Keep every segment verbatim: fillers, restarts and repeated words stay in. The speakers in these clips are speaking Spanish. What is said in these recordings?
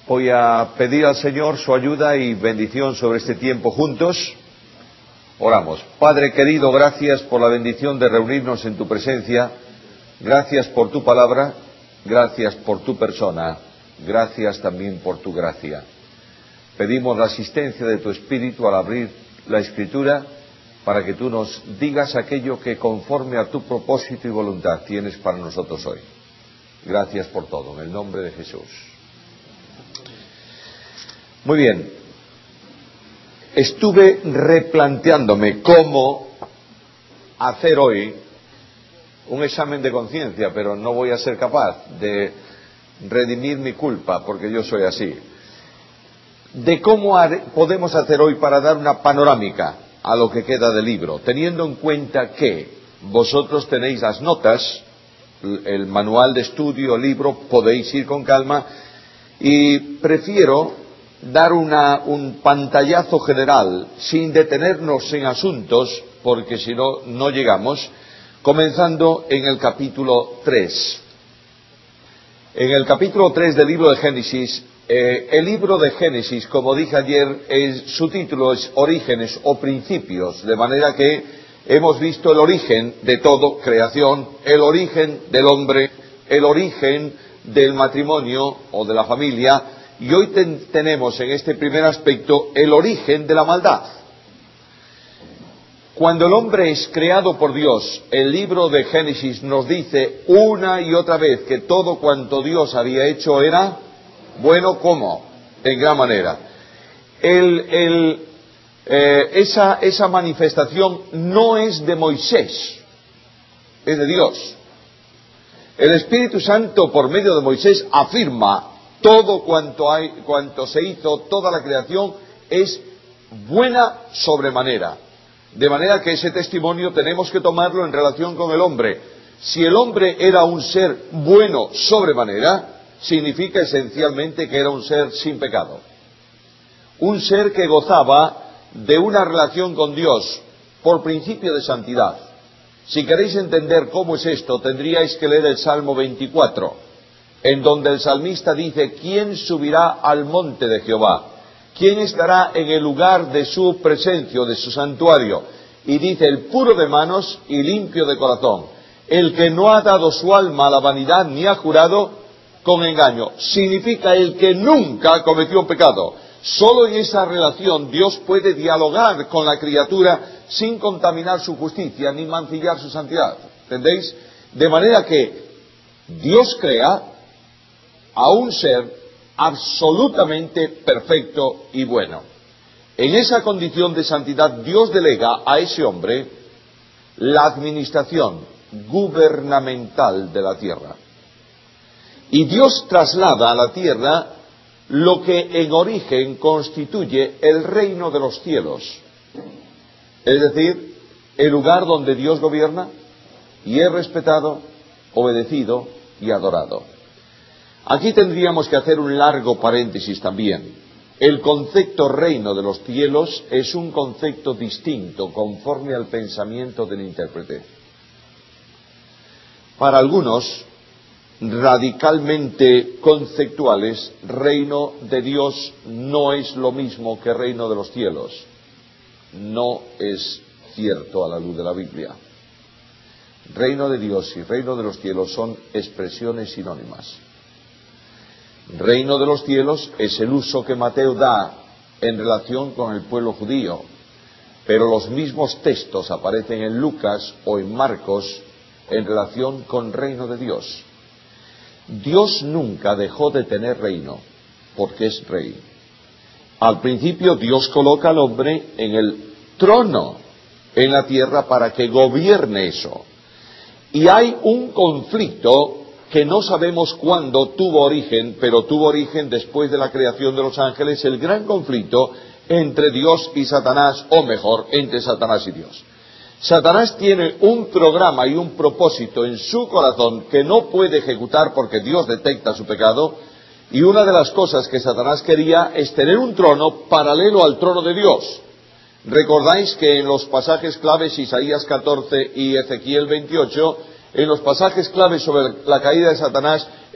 Voy a pedir al Señor su ayuda y bendición sobre este tiempo juntos. Oramos. Padre querido, gracias por la bendición de reunirnos en tu presencia. Gracias por tu palabra. Gracias por tu persona. Gracias también por tu gracia. Pedimos la asistencia de tu Espíritu al abrir la Escritura para que tú nos digas aquello que conforme a tu propósito y voluntad tienes para nosotros hoy. Gracias por todo, en el nombre de Jesús. Muy bien. Estuve replanteándome cómo hacer hoy un examen de conciencia, pero no voy a ser capaz de redimir mi culpa, porque yo soy así. De cómo podemos hacer hoy para dar una panorámica a lo que queda del libro, teniendo en cuenta que vosotros tenéis las notas, el manual de estudio, el libro, podéis ir con calma, y prefiero dar una, un pantallazo general sin detenernos en asuntos, porque si no, no llegamos, comenzando en el capítulo tres. En el capítulo tres del libro de Génesis, eh, el libro de Génesis, como dije ayer, es, su título es Orígenes o Principios, de manera que hemos visto el origen de todo, creación, el origen del hombre, el origen del matrimonio o de la familia, y hoy ten, tenemos en este primer aspecto el origen de la maldad. Cuando el hombre es creado por Dios, el libro de Génesis nos dice una y otra vez que todo cuanto Dios había hecho era bueno. ¿Cómo? En gran manera. El, el, eh, esa, esa manifestación no es de Moisés, es de Dios. El Espíritu Santo, por medio de Moisés, afirma todo cuanto hay, cuanto se hizo, toda la creación es buena sobremanera. De manera que ese testimonio tenemos que tomarlo en relación con el hombre. Si el hombre era un ser bueno sobremanera, significa esencialmente que era un ser sin pecado. Un ser que gozaba de una relación con Dios por principio de santidad. Si queréis entender cómo es esto, tendríais que leer el Salmo veinticuatro, en donde el salmista dice: ¿quién subirá al monte de Jehová? ¿Quién estará en el lugar de su presencia, de su santuario? Y dice: el puro de manos y limpio de corazón, el que no ha dado su alma a la vanidad ni ha jurado con engaño. Significa el que nunca cometió pecado. Solo en esa relación Dios puede dialogar con la criatura sin contaminar su justicia ni mancillar su santidad. ¿Entendéis? De manera que Dios crea a un ser absolutamente perfecto y bueno. En esa condición de santidad, Dios delega a ese hombre la administración gubernamental de la tierra. Y Dios traslada a la tierra lo que en origen constituye el reino de los cielos. Es decir, el lugar donde Dios gobierna y es respetado, obedecido y adorado. Aquí tendríamos que hacer un largo paréntesis también. El concepto reino de los cielos es un concepto distinto conforme al pensamiento del intérprete. Para algunos, radicalmente conceptuales, reino de Dios no es lo mismo que reino de los cielos. No es cierto a la luz de la Biblia. Reino de Dios y reino de los cielos son expresiones sinónimas. Reino de los cielos es el uso que Mateo da en relación con el pueblo judío, pero los mismos textos aparecen en Lucas o en Marcos en relación con reino de Dios. Dios nunca dejó de tener reino, porque es rey. Al principio Dios coloca al hombre en el trono en la tierra para que gobierne eso. Y hay un conflicto que no sabemos cuándo tuvo origen, pero tuvo origen después de la creación de los ángeles, el gran conflicto entre Dios y Satanás, o mejor, entre Satanás y Dios. Satanás tiene un programa y un propósito en su corazón que no puede ejecutar porque Dios detecta su pecado, y una de las cosas que Satanás quería es tener un trono paralelo al trono de Dios. Recordáis que en los pasajes claves, Isaías catorce y Ezequiel veintiocho, en los pasajes claves sobre la caída de Satanás,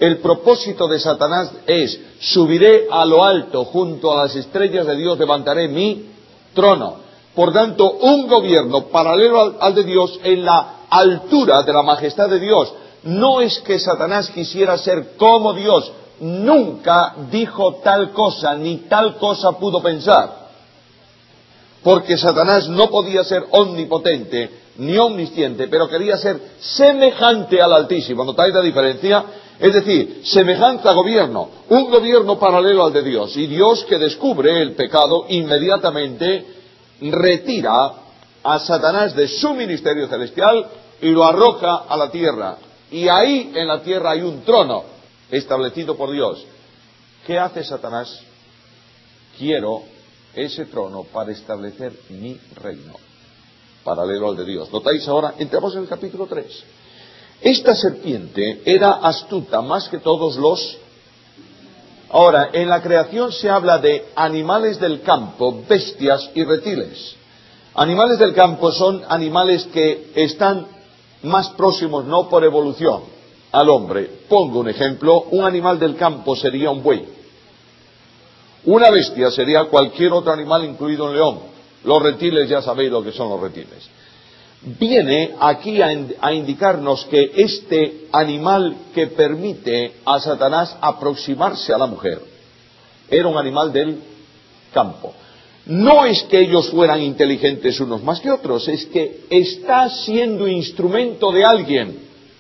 El propósito de Satanás es: subiré a lo alto, junto a las estrellas de Dios levantaré mi trono. Por tanto, un gobierno paralelo al, al de Dios, en la altura de la majestad de Dios. No es que Satanás quisiera ser como Dios, nunca dijo tal cosa, ni tal cosa pudo pensar. Porque Satanás no podía ser omnipotente, ni omnisciente, pero quería ser semejante al Altísimo. ¿Notáis la diferencia? Es decir, semejante a gobierno, un gobierno paralelo al de Dios. Y Dios, que descubre el pecado, inmediatamente retira a Satanás de su ministerio celestial y lo arroja a la tierra. Y ahí en la tierra hay un trono establecido por Dios. ¿Qué hace Satanás? Quiero ese trono para establecer mi reino, paralelo al de Dios. ¿Notáis ahora? Entramos en el capítulo tres. Esta serpiente era astuta más que todos los... Ahora, en la creación se habla de animales del campo, bestias y reptiles. Animales del campo son animales que están más próximos, no por evolución, al hombre. Pongo un ejemplo: un animal del campo sería un buey. Una bestia sería cualquier otro animal, incluido un león. Los reptiles, ya sabéis lo que son los reptiles. Viene aquí a, a indicarnos que este animal que permite a Satanás aproximarse a la mujer era un animal del campo. No es que ellos fueran inteligentes unos más que otros, es que está siendo instrumento de alguien.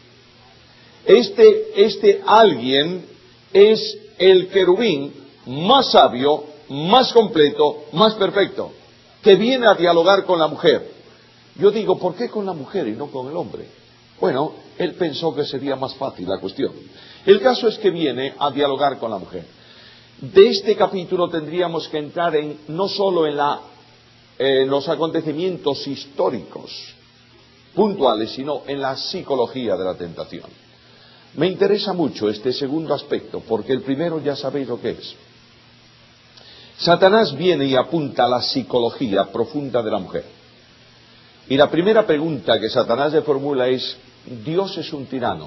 Este, este alguien es el querubín más sabio, más completo, más perfecto, que viene a dialogar con la mujer. Yo digo, ¿por qué con la mujer y no con el hombre? Bueno, él pensó que sería más fácil la cuestión. El caso es que viene a dialogar con la mujer. De este capítulo tendríamos que entrar en, no solo en, la, eh, en los acontecimientos históricos puntuales, sino en la psicología de la tentación. Me interesa mucho este segundo aspecto, porque el primero ya sabéis lo que es. Satanás viene y apunta a la psicología profunda de la mujer. Y la primera pregunta que Satanás le formula es: Dios es un tirano,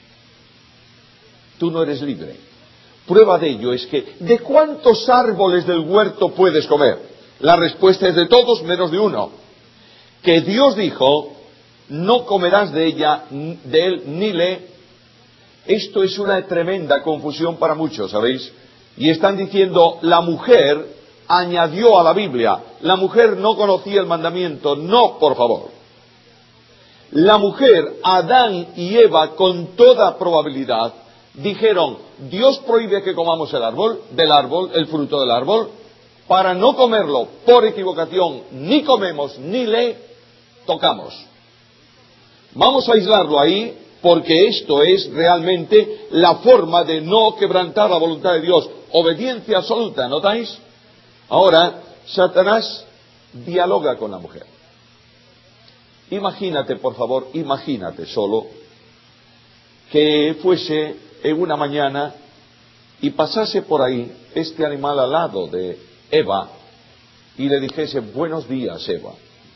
tú no eres libre. Prueba de ello es que, ¿de cuántos árboles del huerto puedes comer? La respuesta es: de todos menos de uno. Que Dios dijo: no comerás de ella, de él, ni le. Esto es una tremenda confusión para muchos, ¿sabéis? Y están diciendo, la mujer añadió a la Biblia. La mujer no conocía el mandamiento. No, por favor. La mujer, Adán y Eva, con toda probabilidad, dijeron: Dios prohíbe que comamos el árbol, del árbol, el fruto del árbol. Para no comerlo por equivocación, ni comemos, ni le tocamos. Vamos a aislarlo ahí, porque esto es realmente la forma de no quebrantar la voluntad de Dios. Obediencia absoluta, ¿notáis? Ahora, Satanás dialoga con la mujer. Imagínate, por favor, imagínate solo que fuese en una mañana y pasase por ahí este animal al lado de Eva y le dijese: buenos días, Eva.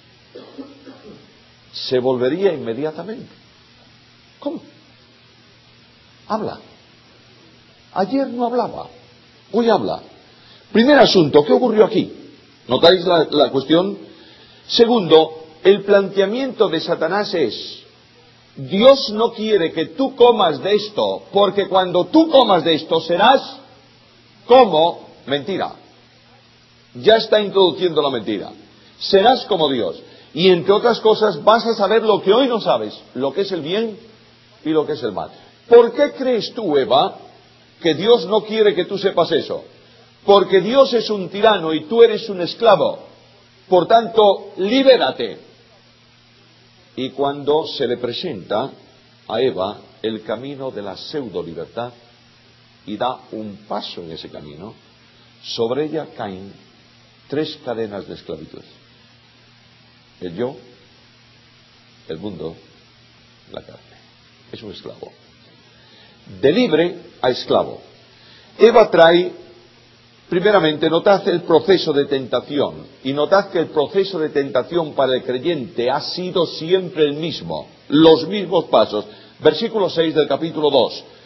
Se volvería inmediatamente. ¿Cómo? Habla. Ayer no hablaba, hoy habla. Primer asunto, ¿qué ocurrió aquí? ¿Notáis la, la cuestión? Segundo, el planteamiento de Satanás es: Dios no quiere que tú comas de esto, porque cuando tú comas de esto serás como... Mentira. Ya está introduciendo la mentira. Serás como Dios. Y entre otras cosas vas a saber lo que hoy no sabes, lo que es el bien y lo que es el mal. ¿Por qué crees tú, Eva, que Dios no quiere que tú sepas eso? Porque Dios es un tirano y tú eres un esclavo. Por tanto, libérate. Y cuando se le presenta a Eva el camino de la pseudo libertad y da un paso en ese camino, sobre ella caen tres cadenas de esclavitud: el yo, el mundo, la carne. Es un esclavo. De libre a esclavo. Eva trae, primeramente, notad el proceso de tentación. Y notad que el proceso de tentación para el creyente ha sido siempre el mismo. Los mismos pasos. Versículo seis del capítulo dos.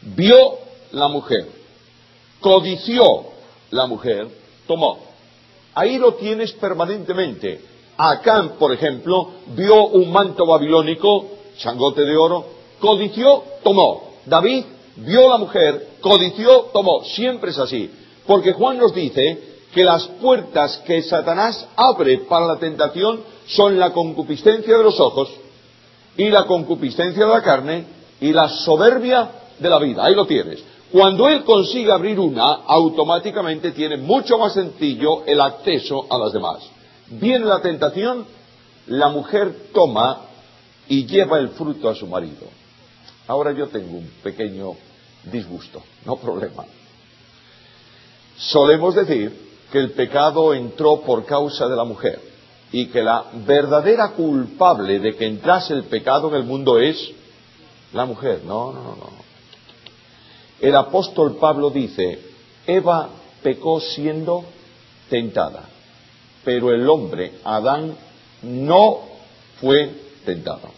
vio la mujer, codició la mujer, tomó. Ahí lo tienes permanentemente. Acán, por ejemplo, vio un manto babilónico, changote de oro, codició, tomó. David vio la mujer, codició, tomó. Siempre es así. Porque Juan nos dice que las puertas que Satanás abre para la tentación son la concupiscencia de los ojos y la concupiscencia de la carne y la soberbia de la vida. Ahí lo tienes. Cuando él consigue abrir una, automáticamente tiene mucho más sencillo el acceso a las demás. Viene la tentación, la mujer toma y lleva el fruto a su marido. Ahora yo tengo un pequeño disgusto, no problema. Solemos decir que el pecado entró por causa de la mujer y que la verdadera culpable de que entrase el pecado en el mundo es la mujer. No, no, no, no. El apóstol Pablo dice, Eva pecó siendo tentada, pero el hombre, Adán, no fue tentado.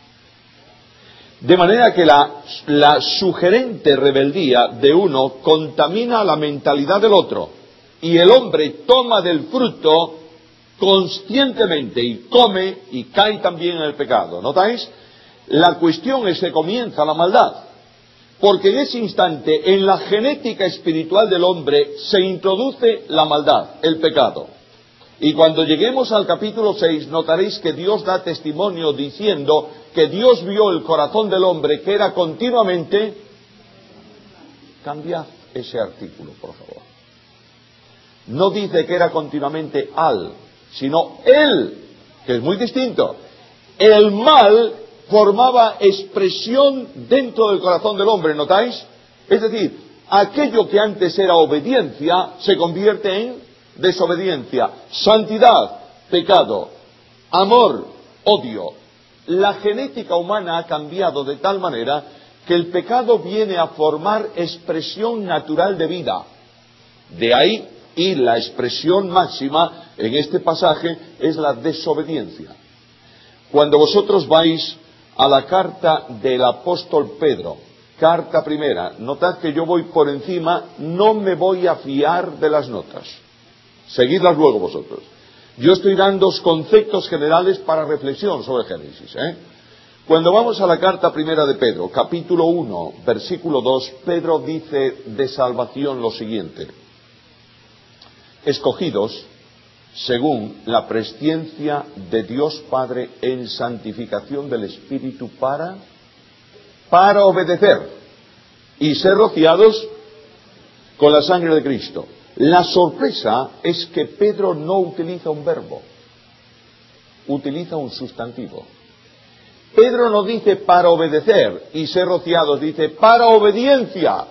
De manera que la, la sugerente rebeldía de uno contamina la mentalidad del otro, y el hombre toma del fruto conscientemente y come y cae también en el pecado. ¿Notáis? La cuestión es que comienza la maldad. Porque en ese instante, en la genética espiritual del hombre, se introduce la maldad, el pecado. Y cuando lleguemos al capítulo seis, notaréis que Dios da testimonio diciendo que Dios vio el corazón del hombre, que era continuamente... Cambiad ese artículo, por favor. No dice que era continuamente al, sino él, que es muy distinto. El mal formaba expresión dentro del corazón del hombre, ¿notáis? Es decir, aquello que antes era obediencia se convierte en desobediencia, santidad, pecado, amor, odio. La genética humana ha cambiado de tal manera que el pecado viene a formar expresión natural de vida. De ahí, y la expresión máxima en este pasaje es la desobediencia. Cuando vosotros vais a la carta del apóstol Pedro, carta primera, notad que yo voy por encima, no me voy a fiar de las notas. Seguidlas luego vosotros. Yo estoy dando conceptos generales para reflexión sobre Génesis, ¿eh? Cuando vamos a la carta primera de Pedro, capítulo uno, versículo dos, Pedro dice de salvación lo siguiente: escogidos según la presciencia de Dios Padre en santificación del Espíritu para, para obedecer y ser rociados con la sangre de Cristo. La sorpresa es que Pedro no utiliza un verbo, utiliza un sustantivo. Pedro no dice para obedecer y ser rociados, dice para obediencia.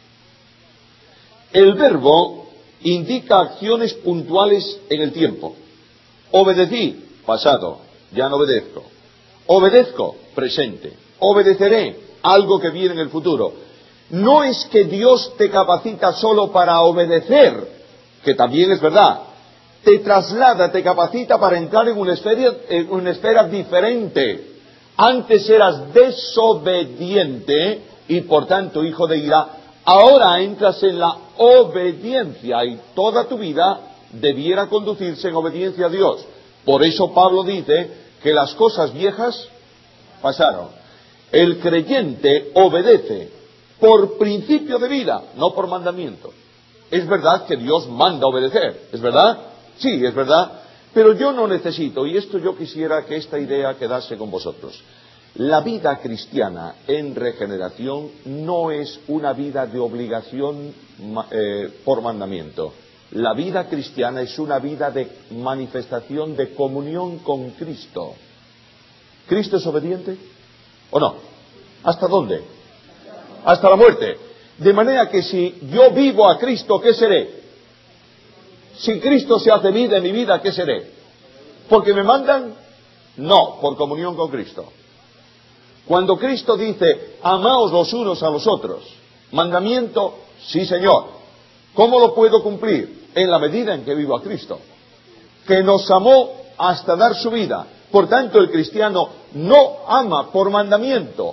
El verbo indica acciones puntuales en el tiempo. Obedecí, pasado, ya no obedezco. Obedezco, presente. Obedeceré, algo que viene en el futuro. No es que Dios te capacita solo para obedecer, que también es verdad. Te traslada, te capacita para entrar en una esfera, en una esfera diferente. Antes eras desobediente y por tanto hijo de ira. Ahora entras en la obediencia y toda tu vida debiera conducirse en obediencia a Dios. Por eso Pablo dice que las cosas viejas pasaron. El creyente obedece por principio de vida, no por mandamiento. Es verdad que Dios manda obedecer, ¿es verdad? Sí, es verdad. Pero yo no necesito, y esto yo quisiera que esta idea quedase con vosotros. La vida cristiana en regeneración no es una vida de obligación eh, por mandamiento. La vida cristiana es una vida de manifestación de comunión con Cristo. ¿Cristo es obediente o no? ¿Hasta dónde? Hasta la muerte. De manera que si yo vivo a Cristo, ¿qué seré? Si Cristo se hace vida en mi vida, ¿qué seré? ¿Porque me mandan? No, por comunión con Cristo. Cuando Cristo dice, amaos los unos a los otros, mandamiento, sí Señor. ¿Cómo lo puedo cumplir? En la medida en que vivo a Cristo, que nos amó hasta dar su vida. Por tanto, el cristiano no ama por mandamiento,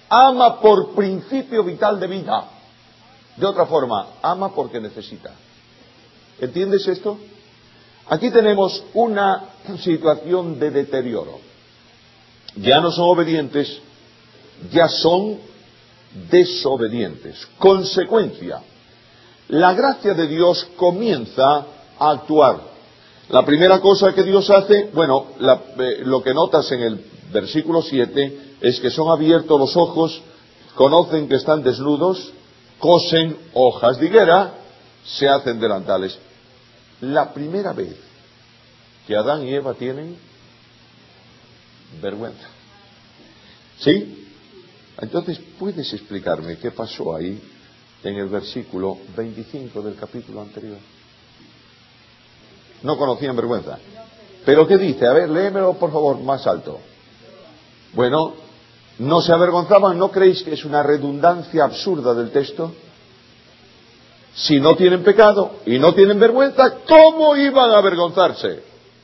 Ama por principio vital de vida. De otra forma, ama porque necesita. ¿Entiendes esto? Aquí tenemos una situación de deterioro. Ya no son obedientes, ya son desobedientes. Consecuencia, la gracia de Dios comienza a actuar. La primera cosa que Dios hace, bueno, la, eh, lo que notas en el versículo siete es que son abiertos los ojos, conocen que están desnudos, cosen hojas de higuera, se hacen delantales. La primera vez que Adán y Eva tienen vergüenza. ¿Sí? Entonces, ¿puedes explicarme qué pasó ahí en el versículo veinticinco del capítulo anterior? No conocían vergüenza. ¿Pero qué dice? A ver, léemelo por favor más alto. Bueno, no se avergonzaban. ¿No creéis que es una redundancia absurda del texto? Si no tienen pecado y no tienen vergüenza, ¿cómo iban a avergonzarse?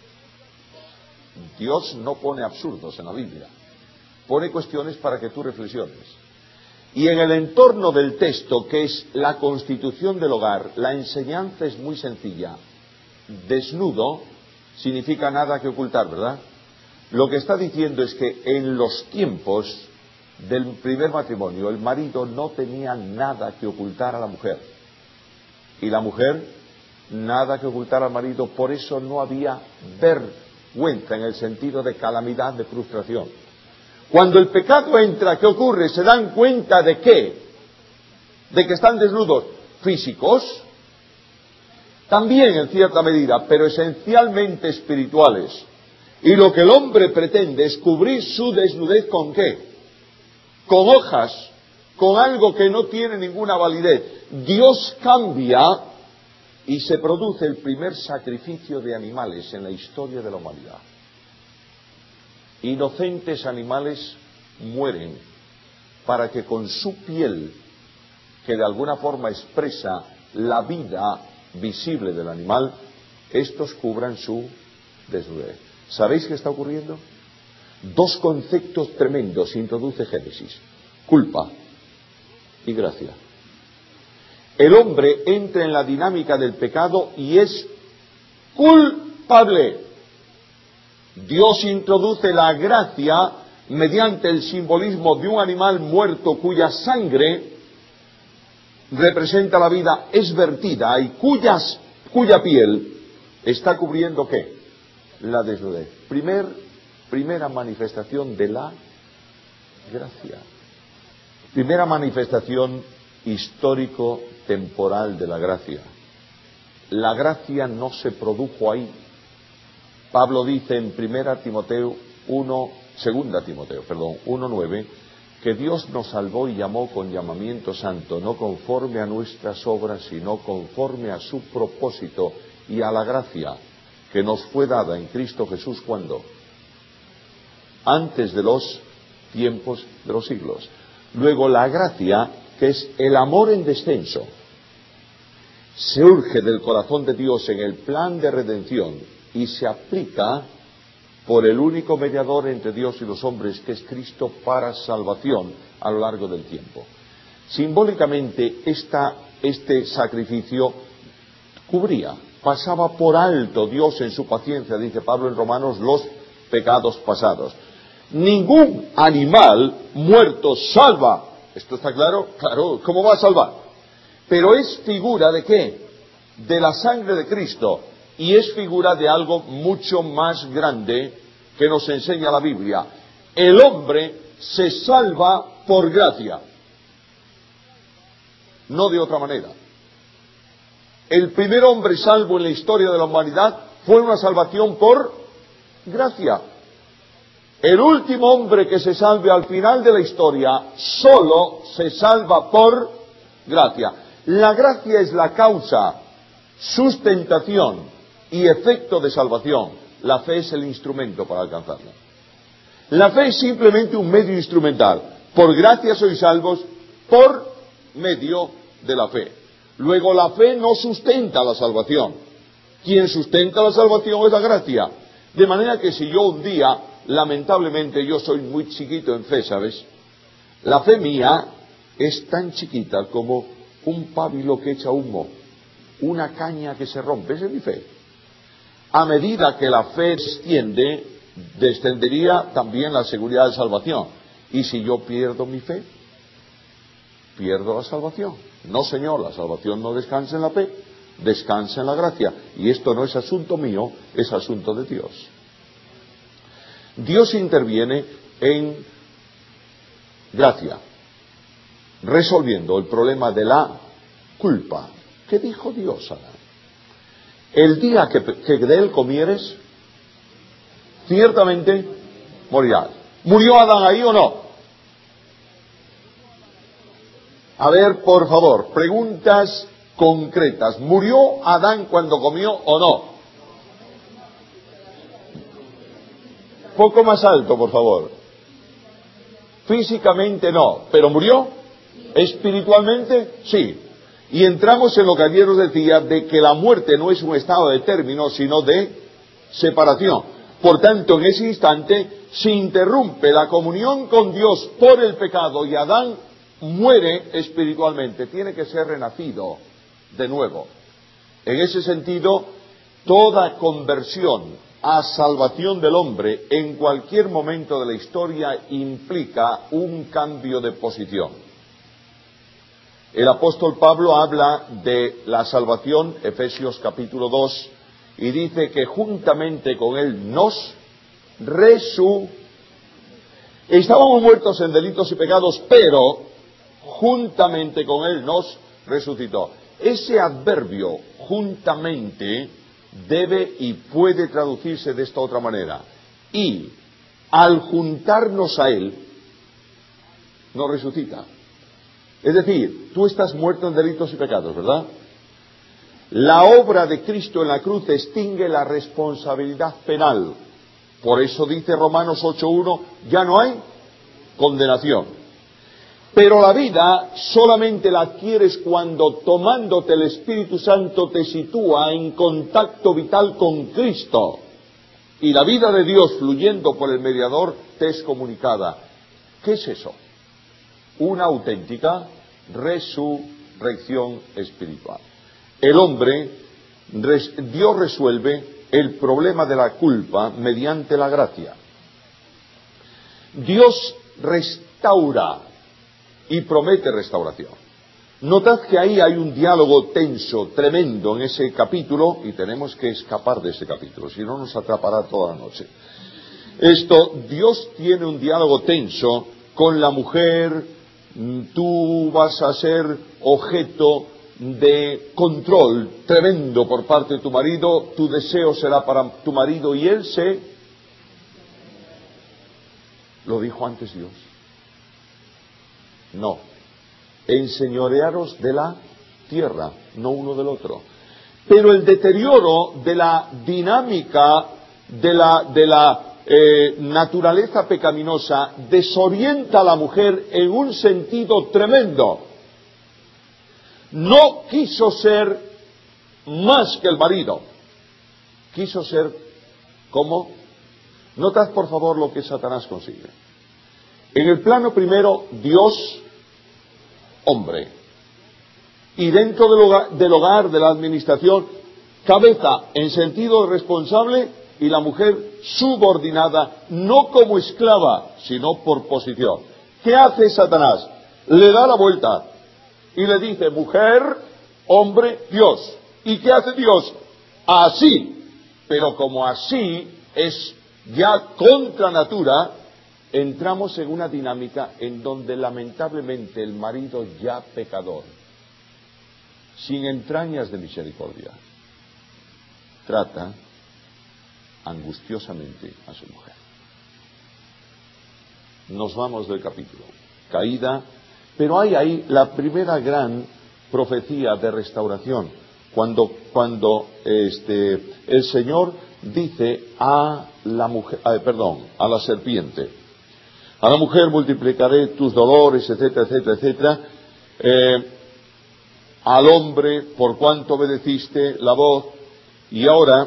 Dios no pone absurdos en la Biblia. Pone cuestiones para que tú reflexiones. Y en el entorno del texto, que es la constitución del hogar, la enseñanza es muy sencilla. Desnudo significa nada que ocultar, ¿verdad? Lo que está diciendo es que en los tiempos del primer matrimonio, el marido no tenía nada que ocultar a la mujer. Y la mujer, nada que ocultar al marido. Por eso no había vergüenza en el sentido de calamidad, de frustración. Cuando el pecado entra, ¿qué ocurre? ¿Se dan cuenta de qué? De que están desnudos físicos, también en cierta medida, pero esencialmente espirituales. Y lo que el hombre pretende es cubrir su desnudez ¿con qué? Con hojas, con algo que no tiene ninguna validez. Dios cambia y se produce el primer sacrificio de animales en la historia de la humanidad. Inocentes animales mueren para que con su piel, que de alguna forma expresa la vida visible del animal, estos cubran su desnudez. ¿Sabéis qué está ocurriendo? Dos conceptos tremendos introduce Génesis: culpa y gracia. El hombre entra en la dinámica del pecado y es culpable. Dios introduce la gracia mediante el simbolismo de un animal muerto cuya sangre representa la vida, es vertida y cuyas, cuya piel está cubriendo ¿qué? La desnudez. Primer, primera manifestación de la gracia. Primera manifestación histórico-temporal de la gracia. La gracia no se produjo ahí. Pablo dice en primera Timoteo uno, segunda Timoteo, perdón, uno nueve, que Dios nos salvó y llamó con llamamiento santo, no conforme a nuestras obras, sino conforme a su propósito y a la gracia que nos fue dada en Cristo Jesús, ¿cuándo? Antes de los tiempos de los siglos. Luego la gracia, que es el amor en descenso, surge del corazón de Dios en el plan de redención y se aplica por el único mediador entre Dios y los hombres, que es Cristo, para salvación a lo largo del tiempo. Simbólicamente, esta, este sacrificio cubría, pasaba por alto Dios en su paciencia, dice Pablo en Romanos, los pecados pasados. Ningún animal muerto salva. ¿Esto está claro? Claro, ¿cómo va a salvar? Pero es figura de ¿qué? De la sangre de Cristo. Y es figura de algo mucho más grande que nos enseña la Biblia. El hombre se salva por gracia, no de otra manera. El primer hombre salvo en la historia de la humanidad fue una salvación por gracia. El último hombre que se salve al final de la historia solo se salva por gracia. La gracia es la causa, sustentación y efecto de salvación. La fe es el instrumento para alcanzarla. La fe es simplemente un medio instrumental. Por gracia sois salvos por medio de la fe. Luego la fe no sustenta la salvación. Quien sustenta la salvación es la gracia. De manera que si yo un día, lamentablemente yo soy muy chiquito en fe, ¿sabes? La fe mía es tan chiquita como un pábilo que echa humo, una caña que se rompe. Esa es mi fe. A medida que la fe extiende, descendería también la seguridad de salvación. Y si yo pierdo mi fe, pierdo la salvación. No, Señor, la salvación no descansa en la fe, descansa en la gracia. Y esto no es asunto mío, es asunto de Dios. Dios interviene en gracia, resolviendo el problema de la culpa. ¿Qué dijo Dios a Adán? El día que, que de él comieres, ciertamente morirás. ¿Murió Adán ahí o no? A ver, por favor, preguntas concretas. ¿Murió Adán cuando comió o no? Poco más alto, por favor. Físicamente no, pero ¿murió? Espiritualmente, sí. Y entramos en lo que ayer os decía, de que la muerte no es un estado de término, sino de separación. Por tanto, en ese instante se interrumpe la comunión con Dios por el pecado y Adán muere espiritualmente. Tiene que ser renacido de nuevo. En ese sentido, toda conversión a salvación del hombre en cualquier momento de la historia implica un cambio de posición. El apóstol Pablo habla de la salvación, Efesios capítulo dos, y dice que juntamente con él nos resu... Estábamos muertos en delitos y pecados, pero juntamente con él nos resucitó. Ese adverbio, juntamente, debe y puede traducirse de esta otra manera. Y al juntarnos a él, nos resucita. Es decir, tú estás muerto en delitos y pecados, ¿verdad? La obra de Cristo en la cruz extingue la responsabilidad penal. Por eso dice Romanos ocho uno, ya no hay condenación. Pero la vida solamente la adquieres cuando, tomándote el Espíritu Santo, te sitúa en contacto vital con Cristo. Y la vida de Dios, fluyendo por el mediador, te es comunicada. ¿Qué es eso? Una auténtica resurrección espiritual. El hombre, Dios resuelve el problema de la culpa mediante la gracia. Dios restaura y promete restauración. Notad que ahí hay un diálogo tenso, tremendo en ese capítulo, y tenemos que escapar de ese capítulo, si no nos atrapará toda la noche. Esto, Dios tiene un diálogo tenso con la mujer. Tú vas a ser objeto de control tremendo por parte de tu marido, tu deseo será para tu marido, y él se... ¿Lo dijo antes Dios? No. Enseñorearos de la tierra, no uno del otro. Pero el deterioro de la dinámica de la, de la eh, naturaleza pecaminosa desorienta a la mujer en un sentido tremendo. No quiso ser más que el marido. Quiso ser como... Notad por favor lo que Satanás consigue. En el plano primero, Dios, hombre. Y dentro del hogar, del hogar, de la administración, cabeza en sentido responsable y la mujer subordinada, no como esclava, sino por posición. ¿Qué hace Satanás? Le da la vuelta y le dice, mujer, hombre, Dios. ¿Y qué hace Dios? Así. Pero como así es ya contra natura, entramos en una dinámica en donde lamentablemente el marido ya pecador, sin entrañas de misericordia, trata angustiosamente a su mujer. Nos vamos del capítulo. Caída, pero hay ahí la primera gran profecía de restauración, cuando, cuando este, el Señor dice a la mujer, eh, perdón, a la serpiente, a la mujer multiplicaré tus dolores, etcétera, etcétera, etcétera, eh, al hombre por cuanto obedeciste la voz, y ahora,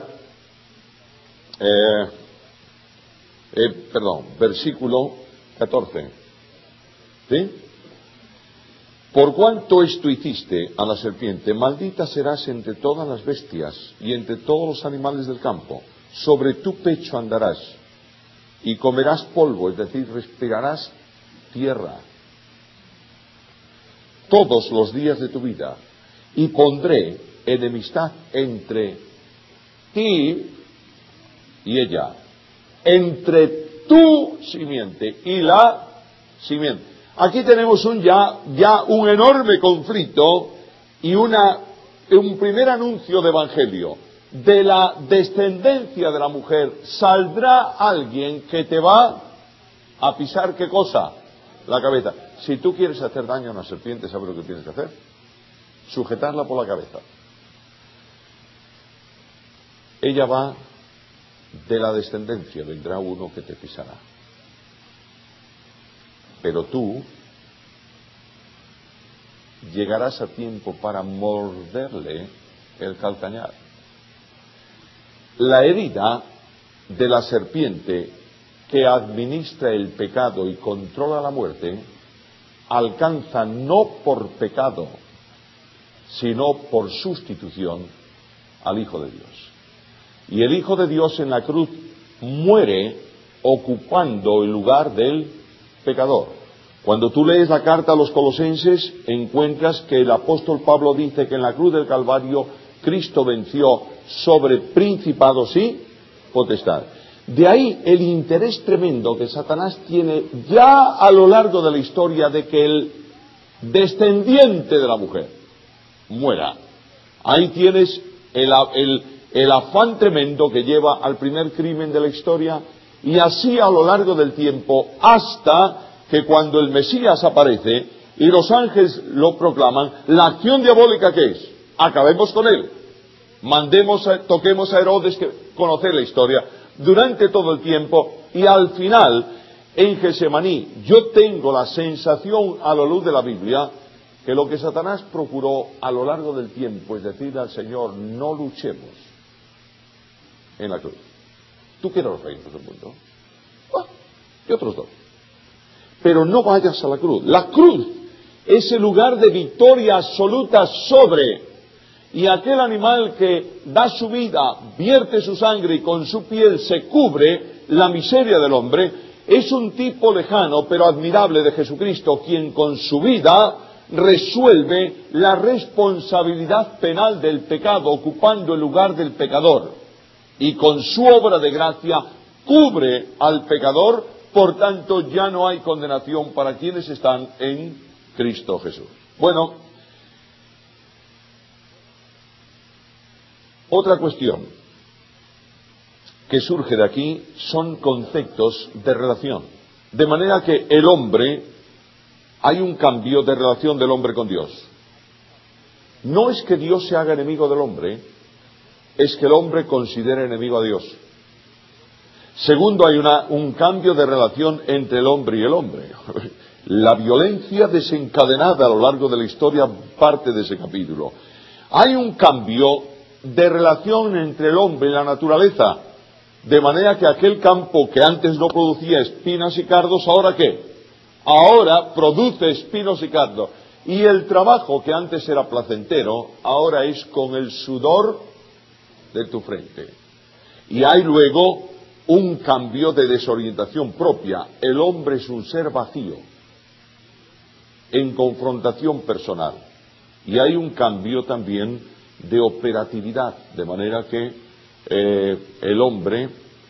eh, eh, perdón, versículo catorce. ¿Sí? Por cuanto esto hiciste a la serpiente, maldita serás entre todas las bestias y entre todos los animales del campo. Sobre tu pecho andarás y comerás polvo, es decir, respirarás tierra todos los días de tu vida. Y pondré enemistad entre ti y ella, entre tu simiente y la simiente. Aquí tenemos un ya, ya un enorme conflicto y una, un primer anuncio de evangelio. De la descendencia de la mujer saldrá alguien que te va a pisar, ¿qué cosa? La cabeza. Si tú quieres hacer daño a una serpiente, ¿sabes lo que tienes que hacer? Sujetarla por la cabeza. Ella va, de la descendencia vendrá uno que te pisará. Pero tú llegarás a tiempo para morderle el calcañar. La herida de la serpiente que administra el pecado y controla la muerte alcanza no por pecado, sino por sustitución al Hijo de Dios. Y el Hijo de Dios en la cruz muere ocupando el lugar del pecador. Cuando tú lees la carta a los Colosenses, encuentras que el apóstol Pablo dice que en la cruz del Calvario Cristo venció sobre principados y potestades. De ahí el interés tremendo que Satanás tiene ya a lo largo de la historia de que el descendiente de la mujer muera. Ahí tienes el, el, el afán tremendo que lleva al primer crimen de la historia, y así a lo largo del tiempo, hasta que cuando el Mesías aparece y los ángeles lo proclaman, la acción diabólica que es, acabemos con él, mandemos, a, toquemos a Herodes, que conoce la historia, durante todo el tiempo, y al final, en Getsemaní, yo tengo la sensación a la luz de la Biblia, que lo que Satanás procuró a lo largo del tiempo es decir al Señor, no luchemos en la cruz. ¿Tú quieres los reinos del mundo? Ah, y otros dos. Pero no vayas a la cruz. La cruz es el lugar de victoria absoluta sobre, y aquel animal que da su vida, vierte su sangre y con su piel se cubre la miseria del hombre, es un tipo lejano pero admirable de Jesucristo, quien con su vida resuelve la responsabilidad penal del pecado, ocupando el lugar del pecador, y con su obra de gracia cubre al pecador. Por tanto, ya no hay condenación para quienes están en Cristo Jesús. Bueno, otra cuestión que surge de aquí son conceptos de relación. De manera que el hombre, hay un cambio de relación del hombre con Dios. No es que Dios se haga enemigo del hombre, es que el hombre considera enemigo a Dios. Segundo, hay una, un cambio de relación entre el hombre y el hombre. La violencia desencadenada a lo largo de la historia parte de ese capítulo. Hay un cambio de relación entre el hombre y la naturaleza, de manera que aquel campo que antes no producía espinas y cardos, ¿ahora qué? Ahora produce espinos y cardos. Y el trabajo que antes era placentero, ahora es con el sudor de tu frente. Y hay luego un cambio de desorientación propia. El hombre es un ser vacío en confrontación personal. Y hay un cambio también de operatividad, de manera que eh, el hombre,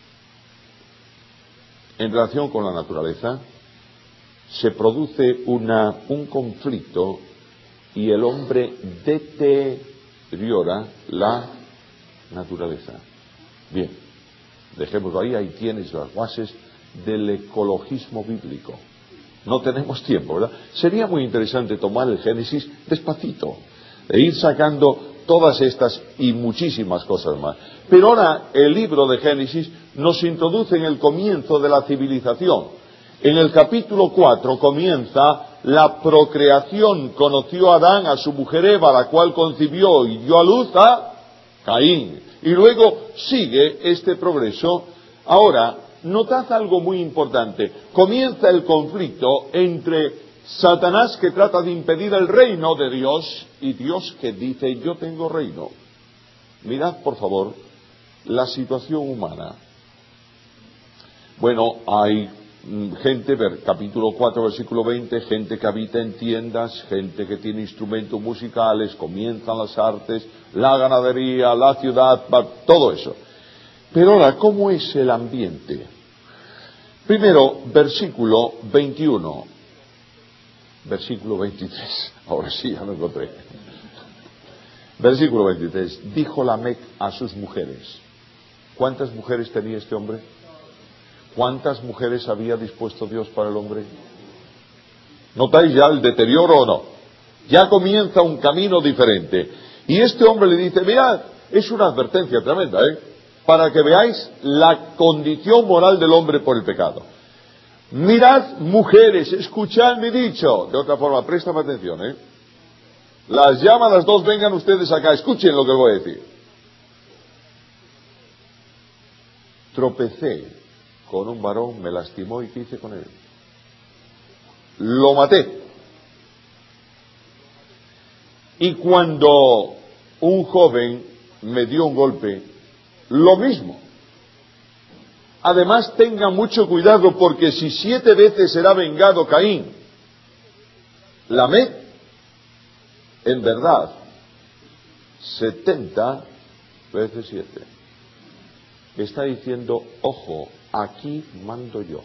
en relación con la naturaleza, se produce una, un conflicto y el hombre deteriora la naturaleza. Bien, dejémoslo ahí, ahí tienes las bases del ecologismo bíblico. No tenemos tiempo, ¿verdad? Sería muy interesante tomar el Génesis despacito e ir sacando todas estas y muchísimas cosas más. Pero ahora el libro de Génesis nos introduce en el comienzo de la civilización. En el capítulo cuatro comienza la procreación. Conoció a Adán a su mujer Eva, la cual concibió y dio a luz a Caín. Y luego sigue este progreso. Ahora, notad algo muy importante. Comienza el conflicto entre Satanás, que trata de impedir el reino de Dios, y Dios que dice, yo tengo reino. Mirad, por favor, la situación humana. Bueno, hay gente, capítulo cuatro, versículo veinte, gente que habita en tiendas, gente que tiene instrumentos musicales, comienzan las artes, la ganadería, la ciudad, todo eso. Pero ahora, ¿cómo es el ambiente? Primero, versículo veintiuno, versículo veintitrés, ahora sí, ya lo encontré. Versículo veintitrés, dijo Lamec a sus mujeres. ¿Cuántas mujeres tenía este hombre? ¿Cuántas mujeres había dispuesto Dios para el hombre? ¿Notáis ya el deterioro o no? Ya comienza un camino diferente. Y este hombre le dice, mirad, es una advertencia tremenda, ¿eh? Para que veáis la condición moral del hombre por el pecado. Mirad, mujeres, escuchad mi dicho. De otra forma, préstame atención, ¿eh? Las llama las dos, vengan ustedes acá, escuchen lo que voy a decir. Tropecé con un varón, me lastimó, ¿y qué hice con él? Lo maté. Y cuando un joven me dio un golpe, lo mismo. Además, tenga mucho cuidado, porque si siete veces será vengado Caín, Lamec, en verdad, setenta veces siete. Está diciendo, ojo, aquí mando yo.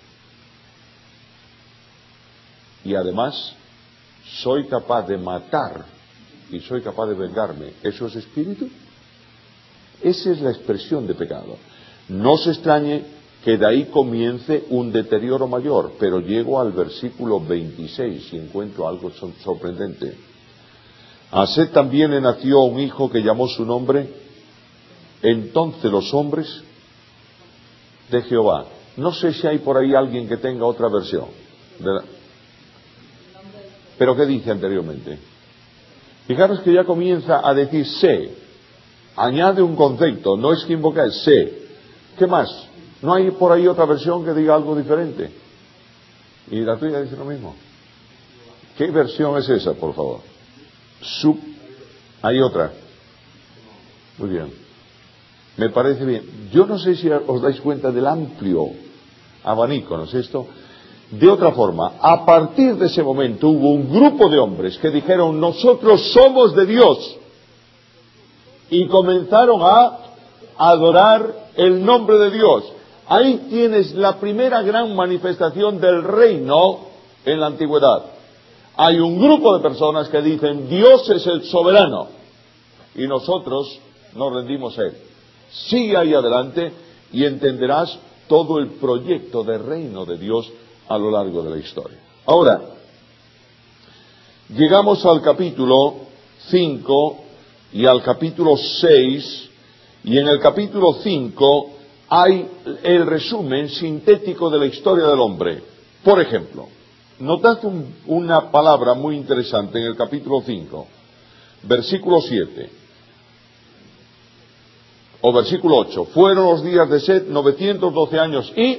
Y además, soy capaz de matar y soy capaz de vengarme. ¿Eso es espíritu? Esa es la expresión de pecado. No se extrañe que de ahí comience un deterioro mayor, pero llego al versículo veintiséis y encuentro algo sorprendente. A Set también le nació un hijo que llamó su nombre. Entonces los hombres de Jehová. No sé si hay por ahí alguien que tenga otra versión. La... ¿Pero qué dice anteriormente? Fijaros que ya comienza a decir sé. Añade un concepto, no es que invoca el sé. ¿Qué más? ¿No hay por ahí otra versión que diga algo diferente? Y la tuya dice lo mismo. ¿Qué versión es esa, por favor? Sub. Hay otra. Muy bien. Me parece bien. Yo no sé si os dais cuenta del amplio abanico, ¿no es esto? De otra forma, a partir de ese momento hubo un grupo de hombres que dijeron, nosotros somos de Dios. Y comenzaron a adorar el nombre de Dios. Ahí tienes la primera gran manifestación del reino en la antigüedad. Hay un grupo de personas que dicen, Dios es el soberano. Y nosotros nos rendimos a Él. Sigue ahí adelante y entenderás todo el proyecto de reino de Dios a lo largo de la historia. Ahora, llegamos al capítulo cinco y al capítulo seis, y en el capítulo cinco hay el resumen sintético de la historia del hombre. Por ejemplo, notad un, una palabra muy interesante en el capítulo cinco, versículo siete. O versículo ocho, fueron los días de Set novecientos doce años y,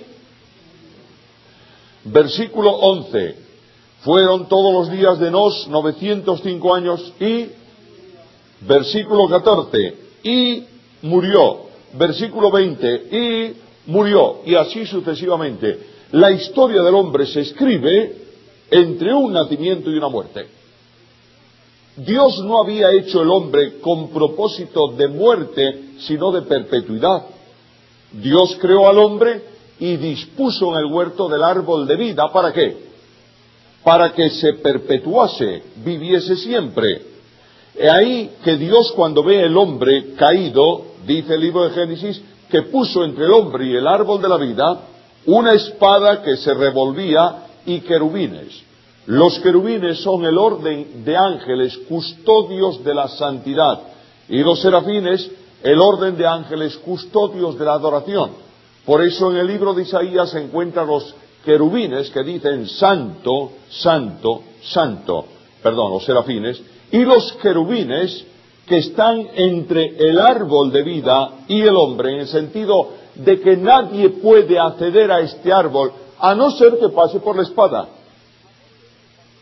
versículo once, fueron todos los días de Nos novecientos cinco años y, versículo catorce, y murió, versículo veinte, y murió, y así sucesivamente. La historia del hombre se escribe entre un nacimiento y una muerte. Dios no había hecho el hombre con propósito de muerte, sino de perpetuidad. Dios creó al hombre y dispuso en el huerto del árbol de vida, ¿para qué? Para que se perpetuase, viviese siempre. He ahí que Dios, cuando ve el hombre caído, dice el libro de Génesis, que puso entre el hombre y el árbol de la vida una espada que se revolvía y querubines. Los querubines son el orden de ángeles custodios de la santidad, y los serafines el orden de ángeles custodios de la adoración. Por eso en el libro de Isaías se encuentran los querubines que dicen santo, santo, santo, perdón, los serafines, y los querubines que están entre el árbol de vida y el hombre, en el sentido de que nadie puede acceder a este árbol a no ser que pase por la espada.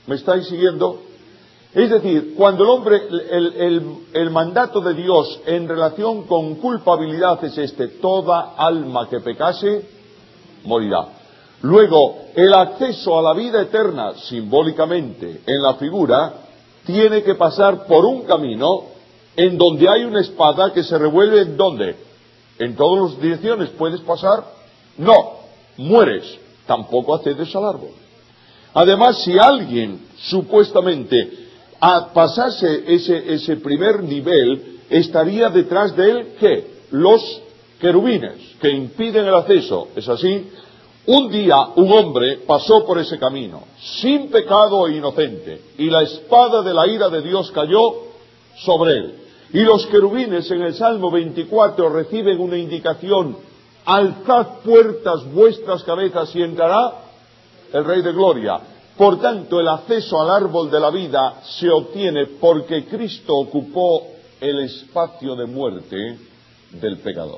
¿Me estáis siguiendo? Es decir, cuando el hombre, el, el, el mandato de Dios en relación con culpabilidad es este: toda alma que pecase, morirá. Luego, el acceso a la vida eterna, simbólicamente, en la figura, tiene que pasar por un camino en donde hay una espada que se revuelve. ¿En dónde? ¿En todas las direcciones puedes pasar? No, mueres. Tampoco accedes al árbol. Además, si alguien supuestamente a pasase ese, ese primer nivel, estaría detrás de él, ¿qué? Los querubines, que impiden el acceso. ¿Es así? Un día un hombre pasó por ese camino, sin pecado e inocente, y la espada de la ira de Dios cayó sobre él. Y los querubines en el Salmo veinticuatro reciben una indicación: alzad puertas vuestras cabezas y entrará el Rey de Gloria. Por tanto, el acceso al árbol de la vida se obtiene porque Cristo ocupó el espacio de muerte del pecador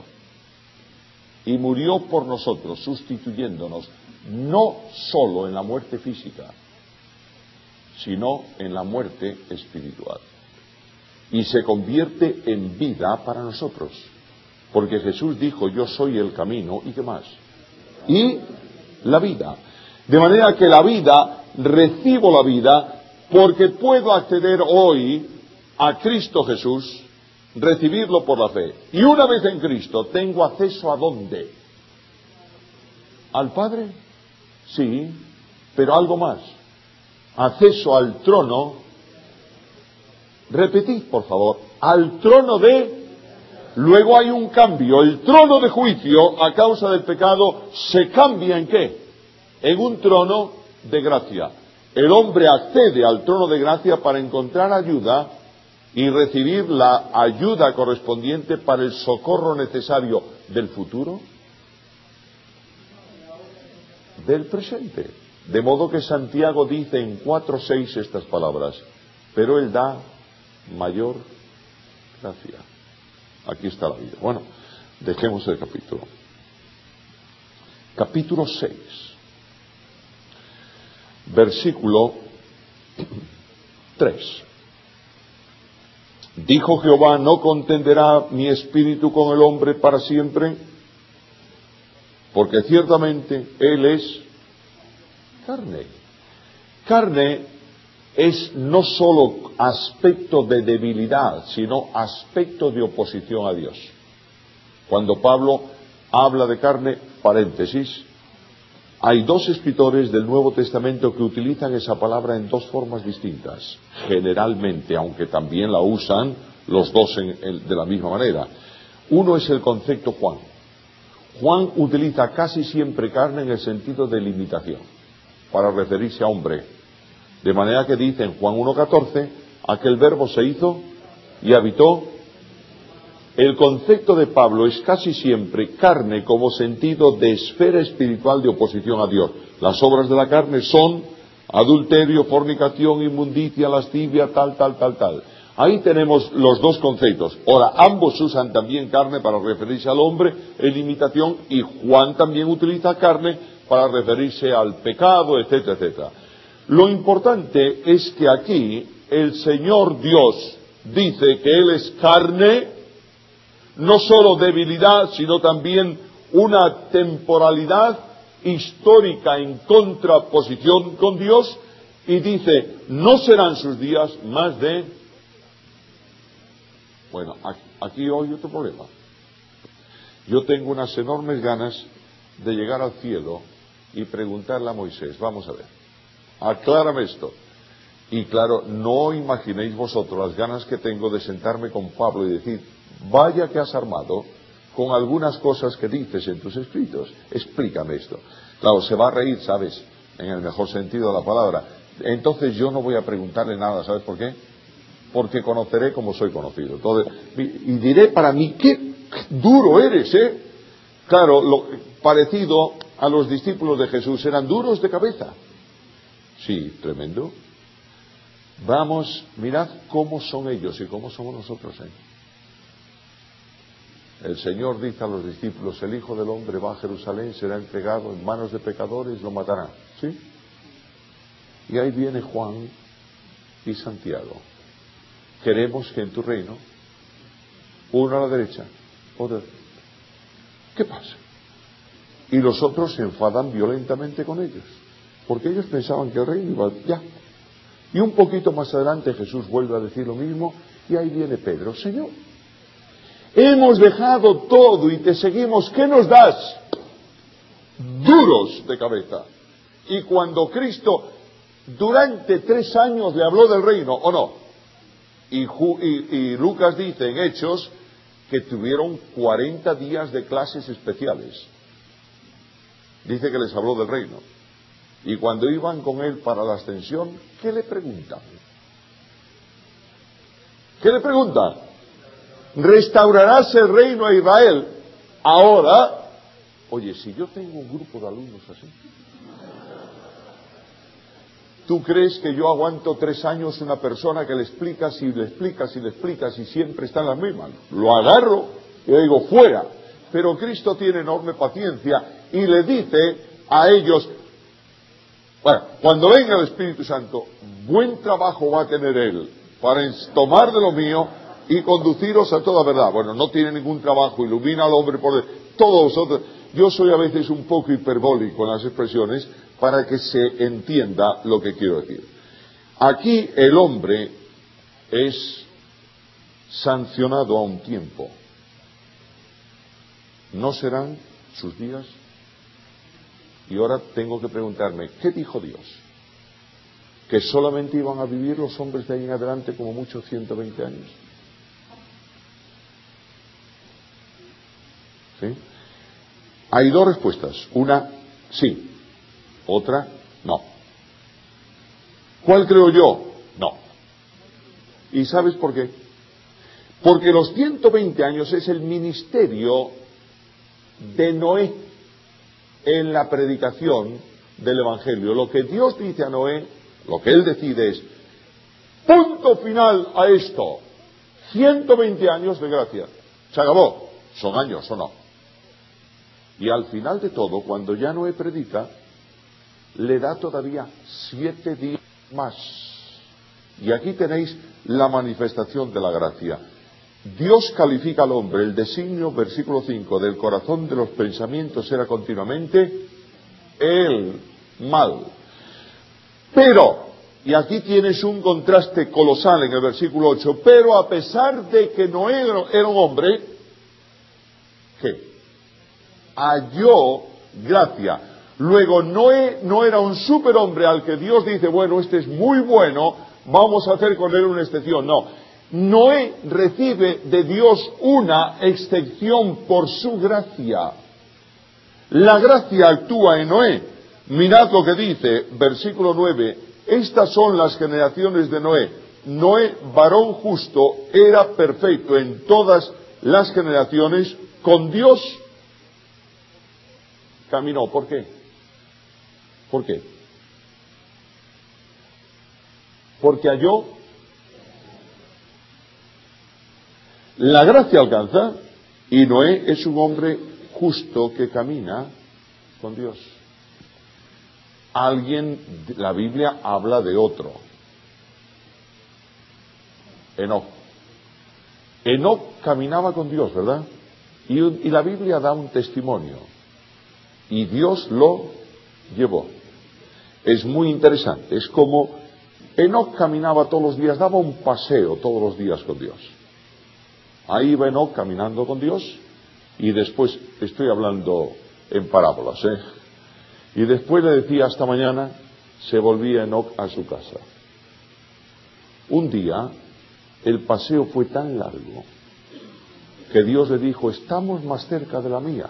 y murió por nosotros, sustituyéndonos, no solo en la muerte física, sino en la muerte espiritual. Y se convierte en vida para nosotros, porque Jesús dijo: yo soy el camino, ¿y qué más? Y la vida. De manera que la vida, recibo la vida porque puedo acceder hoy a Cristo Jesús, recibirlo por la fe. Y una vez en Cristo, tengo acceso ¿a dónde? ¿Al Padre? Sí, pero algo más. Acceso al trono. Repetid, por favor. Al trono de... Luego hay un cambio. El trono de juicio, a causa del pecado, se cambia ¿en qué? En un trono de gracia. El hombre accede al trono de gracia para encontrar ayuda y recibir la ayuda correspondiente para el socorro necesario del futuro, del presente. De modo que Santiago dice en cuatro seis estas palabras: pero él da mayor gracia. Aquí está la vida. Bueno, dejemos el capítulo. Capítulo seis. Versículo tres. Dijo Jehová: ¿no contenderá mi espíritu con el hombre para siempre? Porque ciertamente él es carne. Carne es no sólo aspecto de debilidad, sino aspecto de oposición a Dios. Cuando Pablo habla de carne, paréntesis, hay dos escritores del Nuevo Testamento que utilizan esa palabra en dos formas distintas, generalmente, aunque también la usan los dos en, en, de la misma manera. Uno es el concepto Juan. Juan utiliza casi siempre carne en el sentido de limitación, para referirse a hombre. De manera que dice en Juan uno catorce, aquel verbo se hizo y habitó. El concepto de Pablo es casi siempre carne como sentido de esfera espiritual de oposición a Dios. Las obras de la carne son adulterio, fornicación, inmundicia, lascivia, tal, tal, tal, tal. Ahí tenemos los dos conceptos. Ahora, ambos usan también carne para referirse al hombre en limitación, y Juan también utiliza carne para referirse al pecado, etcétera, etcétera. Lo importante es que aquí el Señor Dios dice que Él es carne, no solo debilidad, sino también una temporalidad histórica en contraposición con Dios, y dice: no serán sus días más de... Bueno, aquí, aquí hay otro problema. Yo tengo unas enormes ganas de llegar al cielo y preguntarle a Moisés: vamos a ver, aclárame esto. Y claro, no imaginéis vosotros las ganas que tengo de sentarme con Pablo y decir: vaya que has armado con algunas cosas que dices en tus escritos, explícame esto. Claro, se va a reír, ¿sabes? En el mejor sentido de la palabra. Entonces yo no voy a preguntarle nada, ¿sabes por qué? Porque conoceré como soy conocido. Entonces, y diré para mí: qué duro eres, ¿eh? Claro, lo parecido a los discípulos de Jesús, eran duros de cabeza. Sí, tremendo. Vamos, mirad cómo son ellos y cómo somos nosotros, ¿eh? El Señor dice a los discípulos: el Hijo del Hombre va a Jerusalén, será entregado en manos de pecadores, lo matarán. ¿Sí? Y ahí viene Juan y Santiago. Queremos que en tu reino, uno a la derecha, otro. ¿Qué pasa? Y los otros se enfadan violentamente con ellos, porque ellos pensaban que el reino iba ya. Y un poquito más adelante Jesús vuelve a decir lo mismo, y ahí viene Pedro. Señor, hemos dejado todo y te seguimos, ¿qué nos das? Duros de cabeza. Y cuando Cristo durante tres años le habló del reino, ¿o no? Y, y, y Lucas dice en Hechos que tuvieron cuarenta días de clases especiales. Dice que les habló del reino. Y cuando iban con él para la ascensión, ¿qué le preguntan? ¿Qué le preguntan? ¿Restaurarás el reino a Israel? Ahora, oye, si yo tengo un grupo de alumnos así, ¿tú crees que yo aguanto tres años una persona que le explicas y le explicas y le explicas y siempre está en las mismas? Lo agarro y le digo, fuera. Pero Cristo tiene enorme paciencia y le dice a ellos, bueno, cuando venga el Espíritu Santo, buen trabajo va a tener Él para tomar de lo mío y conduciros a toda verdad. Bueno, no tiene ningún trabajo, ilumina al hombre por dentro. Todos vosotros, yo soy a veces un poco hiperbólico en las expresiones para que se entienda lo que quiero decir. Aquí el hombre es sancionado a un tiempo. ¿No serán sus días? Y ahora tengo que preguntarme, ¿qué dijo Dios? ¿Que solamente iban a vivir los hombres de ahí en adelante como muchos ciento veinte años? ¿Sí? Hay dos respuestas. Una, sí. Otra, no. ¿Cuál creo yo? No. ¿Y sabes por qué? Porque los ciento veinte años es el ministerio de Noé en la predicación del Evangelio. Lo que Dios dice a Noé, lo que él decide es, punto final a esto, ciento veinte años de gracia. Se acabó. Son años, ¿o no? Y al final de todo, cuando ya Noé predica, le da todavía siete días más. Y aquí tenéis la manifestación de la gracia. Dios califica al hombre, el designio, versículo cinco, del corazón de los pensamientos era continuamente el mal. Pero, y aquí tienes un contraste colosal en el versículo ocho, pero a pesar de que Noé era un hombre, ¿qué? Halló gracia. Luego Noé no era un superhombre al que Dios dice, bueno, este es muy bueno, vamos a hacer con él una excepción. No, Noé recibe de Dios una excepción por su gracia. La gracia actúa en Noé. Mirad lo que dice, versículo nueve, estas son las generaciones de Noé. Noé, varón justo, era perfecto en todas las generaciones, con Dios caminó. ¿Por qué? ¿Por qué? Porque halló. La gracia alcanza y Noé es un hombre justo que camina con Dios. Alguien, la Biblia habla de otro. Enoc. Enoc caminaba con Dios, ¿verdad? Y, y la Biblia da un testimonio. Y Dios lo llevó. Es muy interesante. Es como Enoc caminaba todos los días, daba un paseo todos los días con Dios. Ahí iba Enoc caminando con Dios y después, estoy hablando en parábolas, ¿eh? Y después le decía hasta mañana, se volvía Enoc a su casa. Un día, el paseo fue tan largo que Dios le dijo, estamos más cerca de la mía.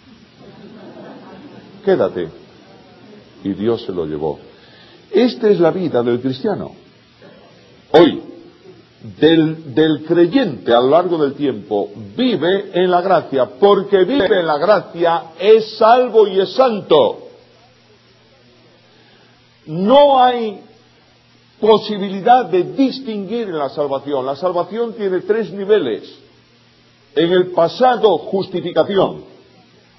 Quédate. Y Dios se lo llevó. Esta es la vida del cristiano. Hoy, del, del creyente a lo largo del tiempo, vive en la gracia. Porque vive en la gracia, es salvo y es santo. No hay posibilidad de distinguir en la salvación. La salvación tiene tres niveles. En el pasado, justificación.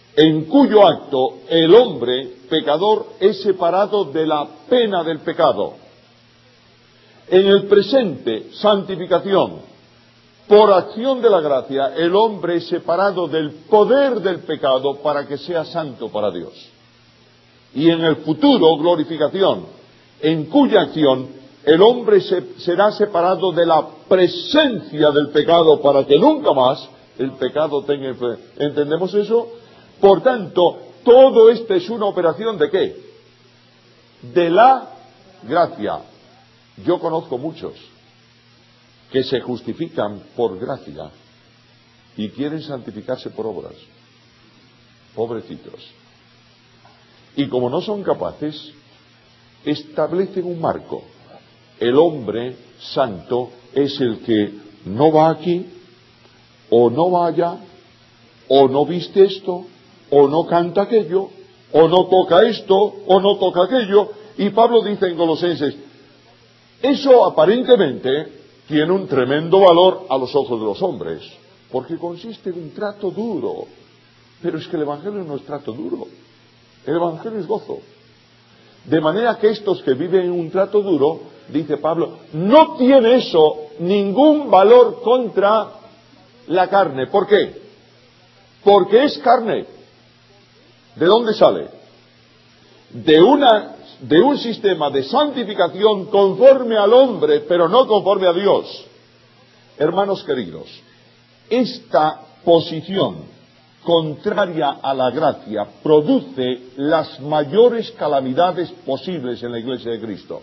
en cuyo acto el hombre pecador es separado de la pena del pecado. En el presente, santificación. Por acción de la gracia, el hombre es separado del poder del pecado para que sea santo para Dios. Y en el futuro, glorificación, en cuya acción el hombre se, será separado de la presencia del pecado para que nunca más el pecado tenga influencia. ¿Entendemos eso? Por tanto, todo esto es una operación ¿de qué? De la gracia. Yo conozco muchos que se justifican por gracia y quieren santificarse por obras. Pobrecitos. Y como no son capaces, establecen un marco. El hombre santo es el que no va aquí, o no va allá, o no viste esto, o no canta aquello, o no toca esto, o no toca aquello. Y Pablo dice en Colosenses, eso aparentemente tiene un tremendo valor a los ojos de los hombres, porque consiste en un trato duro. Pero es que el Evangelio no es trato duro, el Evangelio es gozo. De manera que estos que viven en un trato duro, dice Pablo, no tiene eso ningún valor contra la carne. ¿Por qué? Porque es carne. ¿De dónde sale? De una, de un sistema de santificación conforme al hombre, pero no conforme a Dios. Hermanos queridos, esta posición contraria a la gracia produce las mayores calamidades posibles en la Iglesia de Cristo.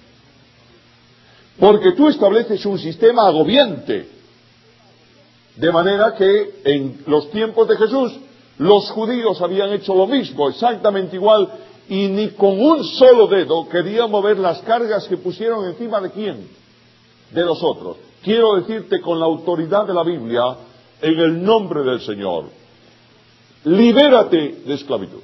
Porque tú estableces un sistema agobiante, de manera que en los tiempos de Jesús los judíos habían hecho lo mismo, exactamente igual, y ni con un solo dedo querían mover las cargas que pusieron encima de quién, de los otros. Quiero decirte con la autoridad de la Biblia, en el nombre del Señor, libérate de esclavitud.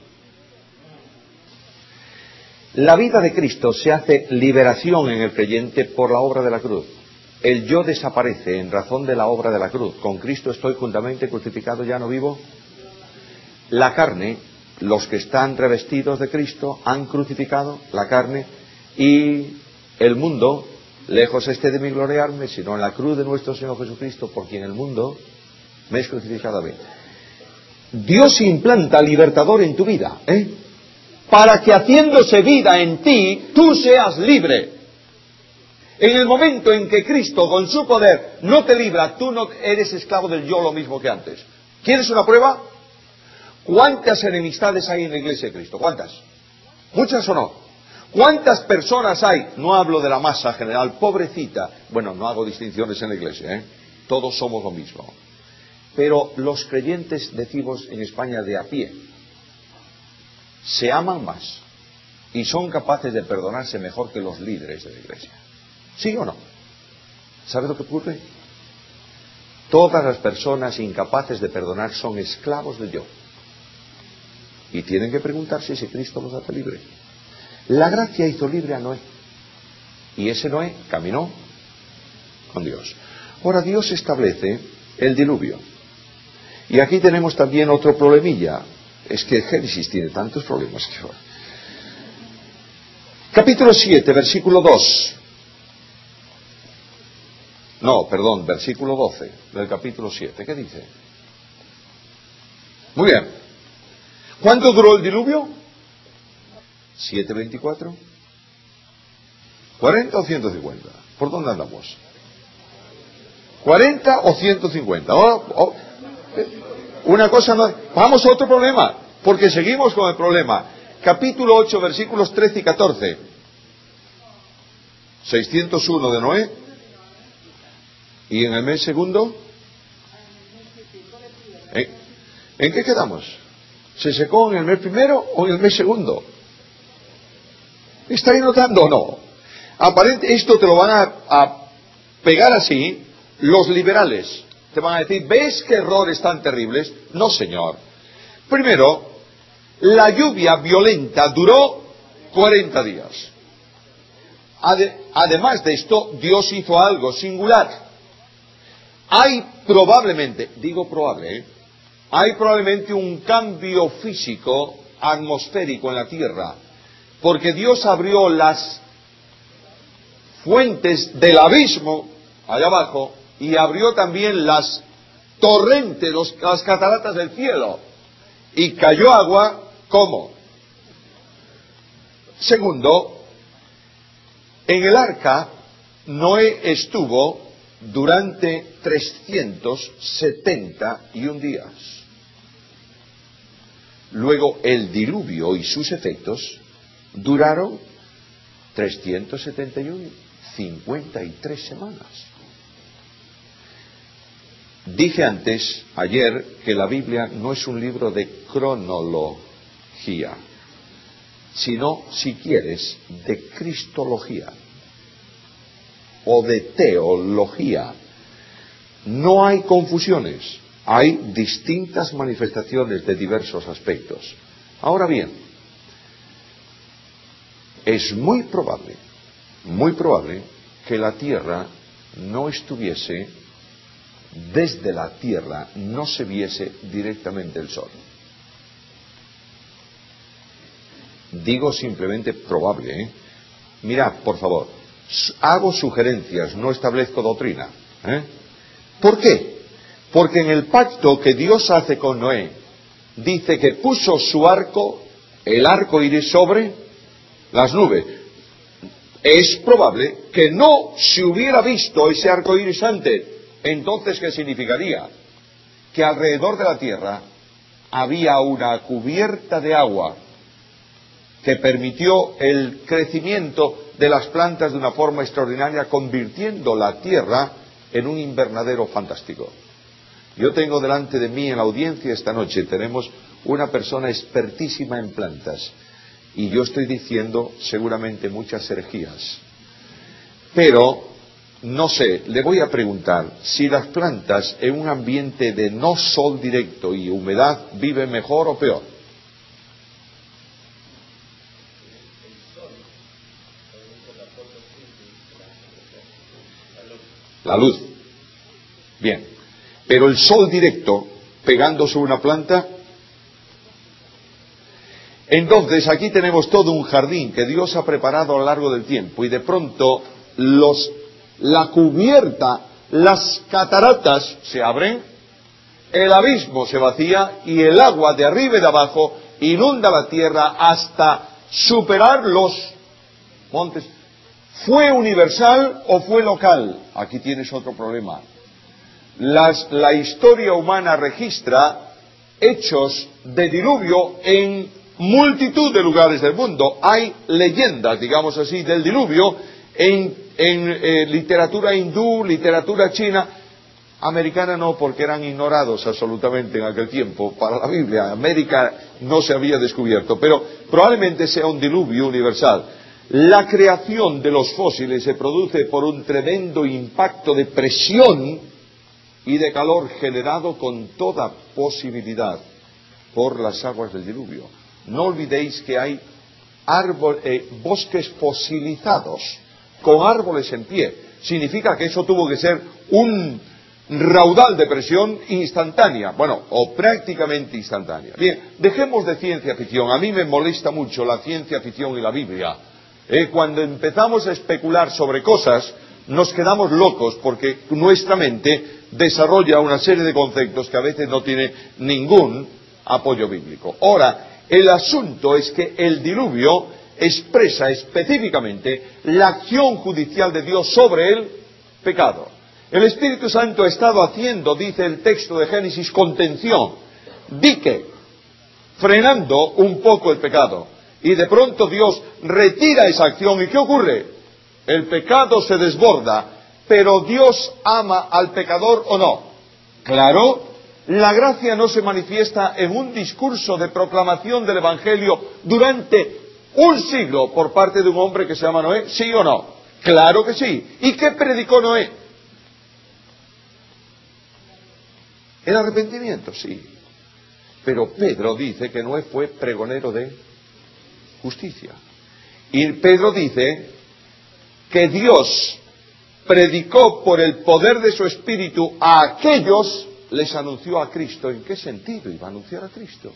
La vida de Cristo se hace liberación en el creyente por la obra de la cruz. El yo desaparece en razón de la obra de la cruz. Con Cristo estoy juntamente crucificado, ya no vivo. La carne, los que están revestidos de Cristo han crucificado la carne, y el mundo, lejos esté de mí gloriarme, sino en la cruz de nuestro Señor Jesucristo, por quien el mundo me es crucificado a mí. Dios implanta libertador en tu vida, ¿eh? Para que haciéndose vida en ti, tú seas libre. En el momento en que Cristo, con su poder, no te libra, tú no eres esclavo del yo lo mismo que antes. ¿Quieres una prueba? ¿Cuántas enemistades hay en la Iglesia de Cristo? ¿Cuántas? ¿Muchas o no? ¿Cuántas personas hay? No hablo de la masa general, pobrecita. Bueno, no hago distinciones en la Iglesia, ¿eh? Todos somos lo mismo. Pero los creyentes, decimos en España, de a pie, se aman más y son capaces de perdonarse mejor que los líderes de la Iglesia. ¿Sí o no? ¿Sabes lo que ocurre? Todas las personas incapaces de perdonar son esclavos del yo. Y tienen que preguntarse si Cristo los hace libre. La gracia hizo libre a Noé. Y ese Noé caminó con Dios. Ahora Dios establece el diluvio. Y aquí tenemos también otro problemilla. Es que Génesis tiene tantos problemas que... Capítulo siete, versículo dos. No, perdón, versículo doce del capítulo siete. ¿Qué dice? Muy bien. ¿Cuánto duró el diluvio? ¿siete veinticuatro? ¿cuarenta o ciento cincuenta? ¿Por dónde andamos? ¿cuarenta o ciento cincuenta? Oh, oh. Una cosa no... Vamos a otro problema, porque seguimos con el problema. Capítulo ocho, versículos trece y catorce. seiscientos uno de Noé. ¿Y en el mes segundo? ¿En, ¿En qué quedamos? ¿Se secó en el mes primero o en el mes segundo? ¿Estáis notando o no? Aparente, esto te lo van a, a pegar así los liberales. Te van a decir, ¿ves qué errores tan terribles? No, señor. Primero, la lluvia violenta duró cuarenta días. Ade- además de esto, Dios hizo algo singular. Hay probablemente, digo probable, ¿eh? hay probablemente un cambio físico atmosférico en la tierra, porque Dios abrió las fuentes del abismo allá abajo y abrió también las torrentes, los, las cataratas del cielo, y cayó agua. ¿Cómo? Segundo, en el arca Noé estuvo durante trescientos setenta y un días. Luego el diluvio y sus efectos duraron trescientos setenta y uno, cincuenta y tres semanas. Dije antes, ayer, que la Biblia no es un libro de cronología, sino, si quieres, de cristología o de teología. No hay confusiones, hay distintas manifestaciones de diversos aspectos. Ahora bien, es muy probable, muy probable que la Tierra no estuviese, desde la Tierra no se viese directamente el Sol. Digo simplemente probable, ¿eh? Mirad, por favor, hago sugerencias, no establezco doctrina, ¿eh? ¿Por qué? Porque en el pacto que Dios hace con Noé, dice que puso su arco, el arco iris sobre las nubes. Es probable que no se hubiera visto ese arco iris antes. Entonces, ¿qué significaría? Que alrededor de la tierra había una cubierta de agua que permitió el crecimiento de las plantas de una forma extraordinaria, convirtiendo la tierra en un invernadero fantástico. Yo tengo delante de mí en la audiencia esta noche, tenemos una persona expertísima en plantas, y yo estoy diciendo seguramente muchas herejías, pero no sé, le voy a preguntar si las plantas en un ambiente de no sol directo y humedad viven mejor o peor. La luz. Bien. Pero el sol directo, pegando sobre una planta. Entonces, aquí tenemos todo un jardín que Dios ha preparado a lo largo del tiempo, y de pronto los, la cubierta, las cataratas se abren, el abismo se vacía y el agua de arriba y de abajo inunda la tierra hasta superar los montes. ¿Fue universal o fue local? Aquí tienes otro problema. Las, la historia humana registra hechos de diluvio en multitud de lugares del mundo. Hay leyendas, digamos así, del diluvio en, en eh, literatura hindú, literatura china. Americana no, porque eran ignorados absolutamente en aquel tiempo para la Biblia. América no se había descubierto, pero probablemente sea un diluvio universal. La creación de los fósiles se produce por un tremendo impacto de presión y de calor generado con toda posibilidad por las aguas del diluvio. No olvidéis que hay árbol, eh, bosques fosilizados, con árboles en pie. Significa que eso tuvo que ser un raudal de presión instantánea, bueno, o prácticamente instantánea. Bien, dejemos de ciencia ficción. A mí me molesta mucho la ciencia ficción y la Biblia. Eh, cuando empezamos a especular sobre cosas, nos quedamos locos, porque nuestra mente desarrolla una serie de conceptos que a veces no tiene ningún apoyo bíblico. Ahora, el asunto es que el diluvio expresa específicamente la acción judicial de Dios sobre el pecado. El Espíritu Santo ha estado haciendo, dice el texto de Génesis, contención, dique, frenando un poco el pecado. Y de pronto Dios retira esa acción. ¿Y qué ocurre? El pecado se desborda, pero Dios ama al pecador ¿o no? Claro, la gracia no se manifiesta en un discurso de proclamación del Evangelio durante un siglo por parte de un hombre que se llama Noé, ¿sí o no? Claro que sí. ¿Y qué predicó Noé? El arrepentimiento, sí. Pero Pedro dice que Noé fue pregonero de justicia. Y Pedro dice que Dios predicó por el poder de su espíritu a aquellos les anunció a Cristo. ¿En qué sentido iba a anunciar a Cristo?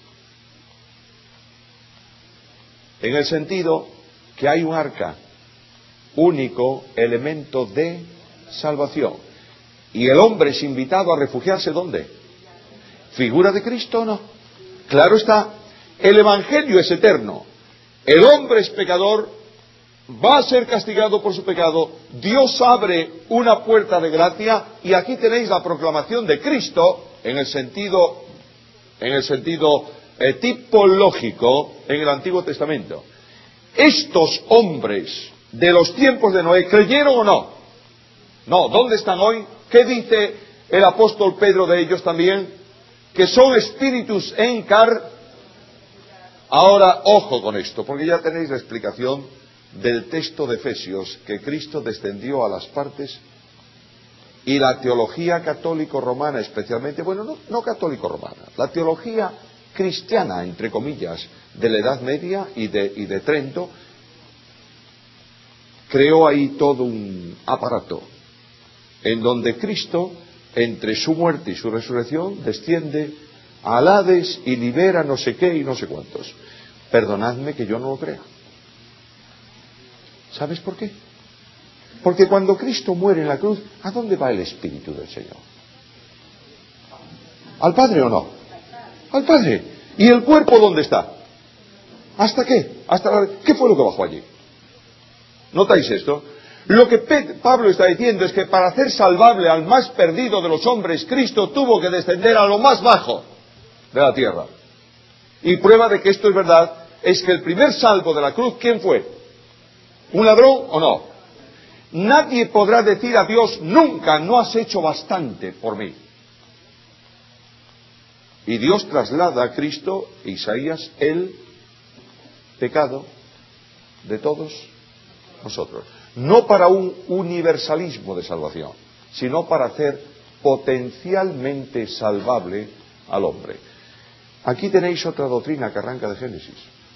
En el sentido que hay un arca, único elemento de salvación. Y el hombre es invitado a refugiarse ¿dónde? ¿Figura de Cristo o no? Claro está, el Evangelio es eterno. El hombre es pecador, va a ser castigado por su pecado. Dios abre una puerta de gracia y aquí tenéis la proclamación de Cristo en el sentido, en el sentido eh, tipológico en el Antiguo Testamento. Estos hombres de los tiempos de Noé, ¿creyeron o no? No, ¿dónde están hoy? ¿Qué dice el apóstol Pedro de ellos también? Que son espíritus encar. Ahora, ojo con esto, porque ya tenéis la explicación del texto de Efesios, que Cristo descendió a las partes, y la teología católico-romana especialmente, bueno, no, no católico-romana, la teología cristiana, entre comillas, de la Edad Media y de, y de Trento, creó ahí todo un aparato en donde Cristo, entre su muerte y su resurrección, desciende al Hades y libera no sé qué y no sé cuántos. Perdonadme que yo no lo crea. ¿Sabes por qué? Porque cuando Cristo muere en la cruz, ¿a dónde va el Espíritu del Señor? ¿Al Padre o no? Al Padre. ¿Y el cuerpo dónde está? ¿Hasta qué? ¿Hasta la... ¿Qué fue lo que bajó allí? ¿Notáis esto? Lo que Pablo está diciendo es que para hacer salvable al más perdido de los hombres, Cristo tuvo que descender a lo más bajo de la tierra. Y prueba de que esto es verdad es que el primer salvo de la cruz, ¿quién fue? ¿Un ladrón o no? Nadie podrá decir a Dios nunca, no has hecho bastante por mí. Y Dios traslada a Cristo, Isaías, el pecado de todos nosotros. No para un universalismo de salvación, sino para hacer potencialmente salvable al hombre. Aquí tenéis otra doctrina que arranca de Génesis.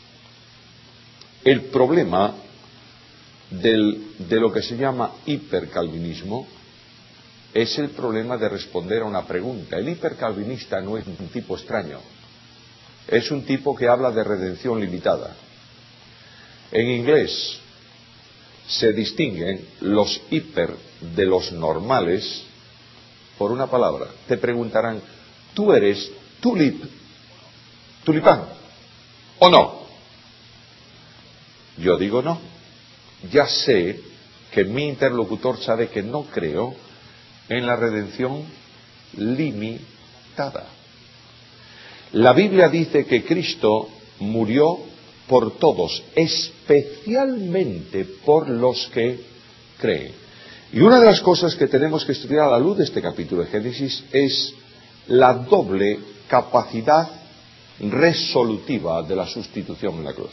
El problema del, de lo que se llama hipercalvinismo es el problema de responder a una pregunta. El hipercalvinista no es un tipo extraño, es un tipo que habla de redención limitada. En inglés se distinguen los hiper de los normales por una palabra. Te preguntarán, ¿tú eres tulip, tulipán o no? Yo digo no. Ya sé que mi interlocutor sabe que no creo en la redención limitada. La Biblia dice que Cristo murió por todos, especialmente por los que creen. Y una de las cosas que tenemos que estudiar a la luz de este capítulo de Génesis es la doble capacidad resolutiva de la sustitución en la cruz.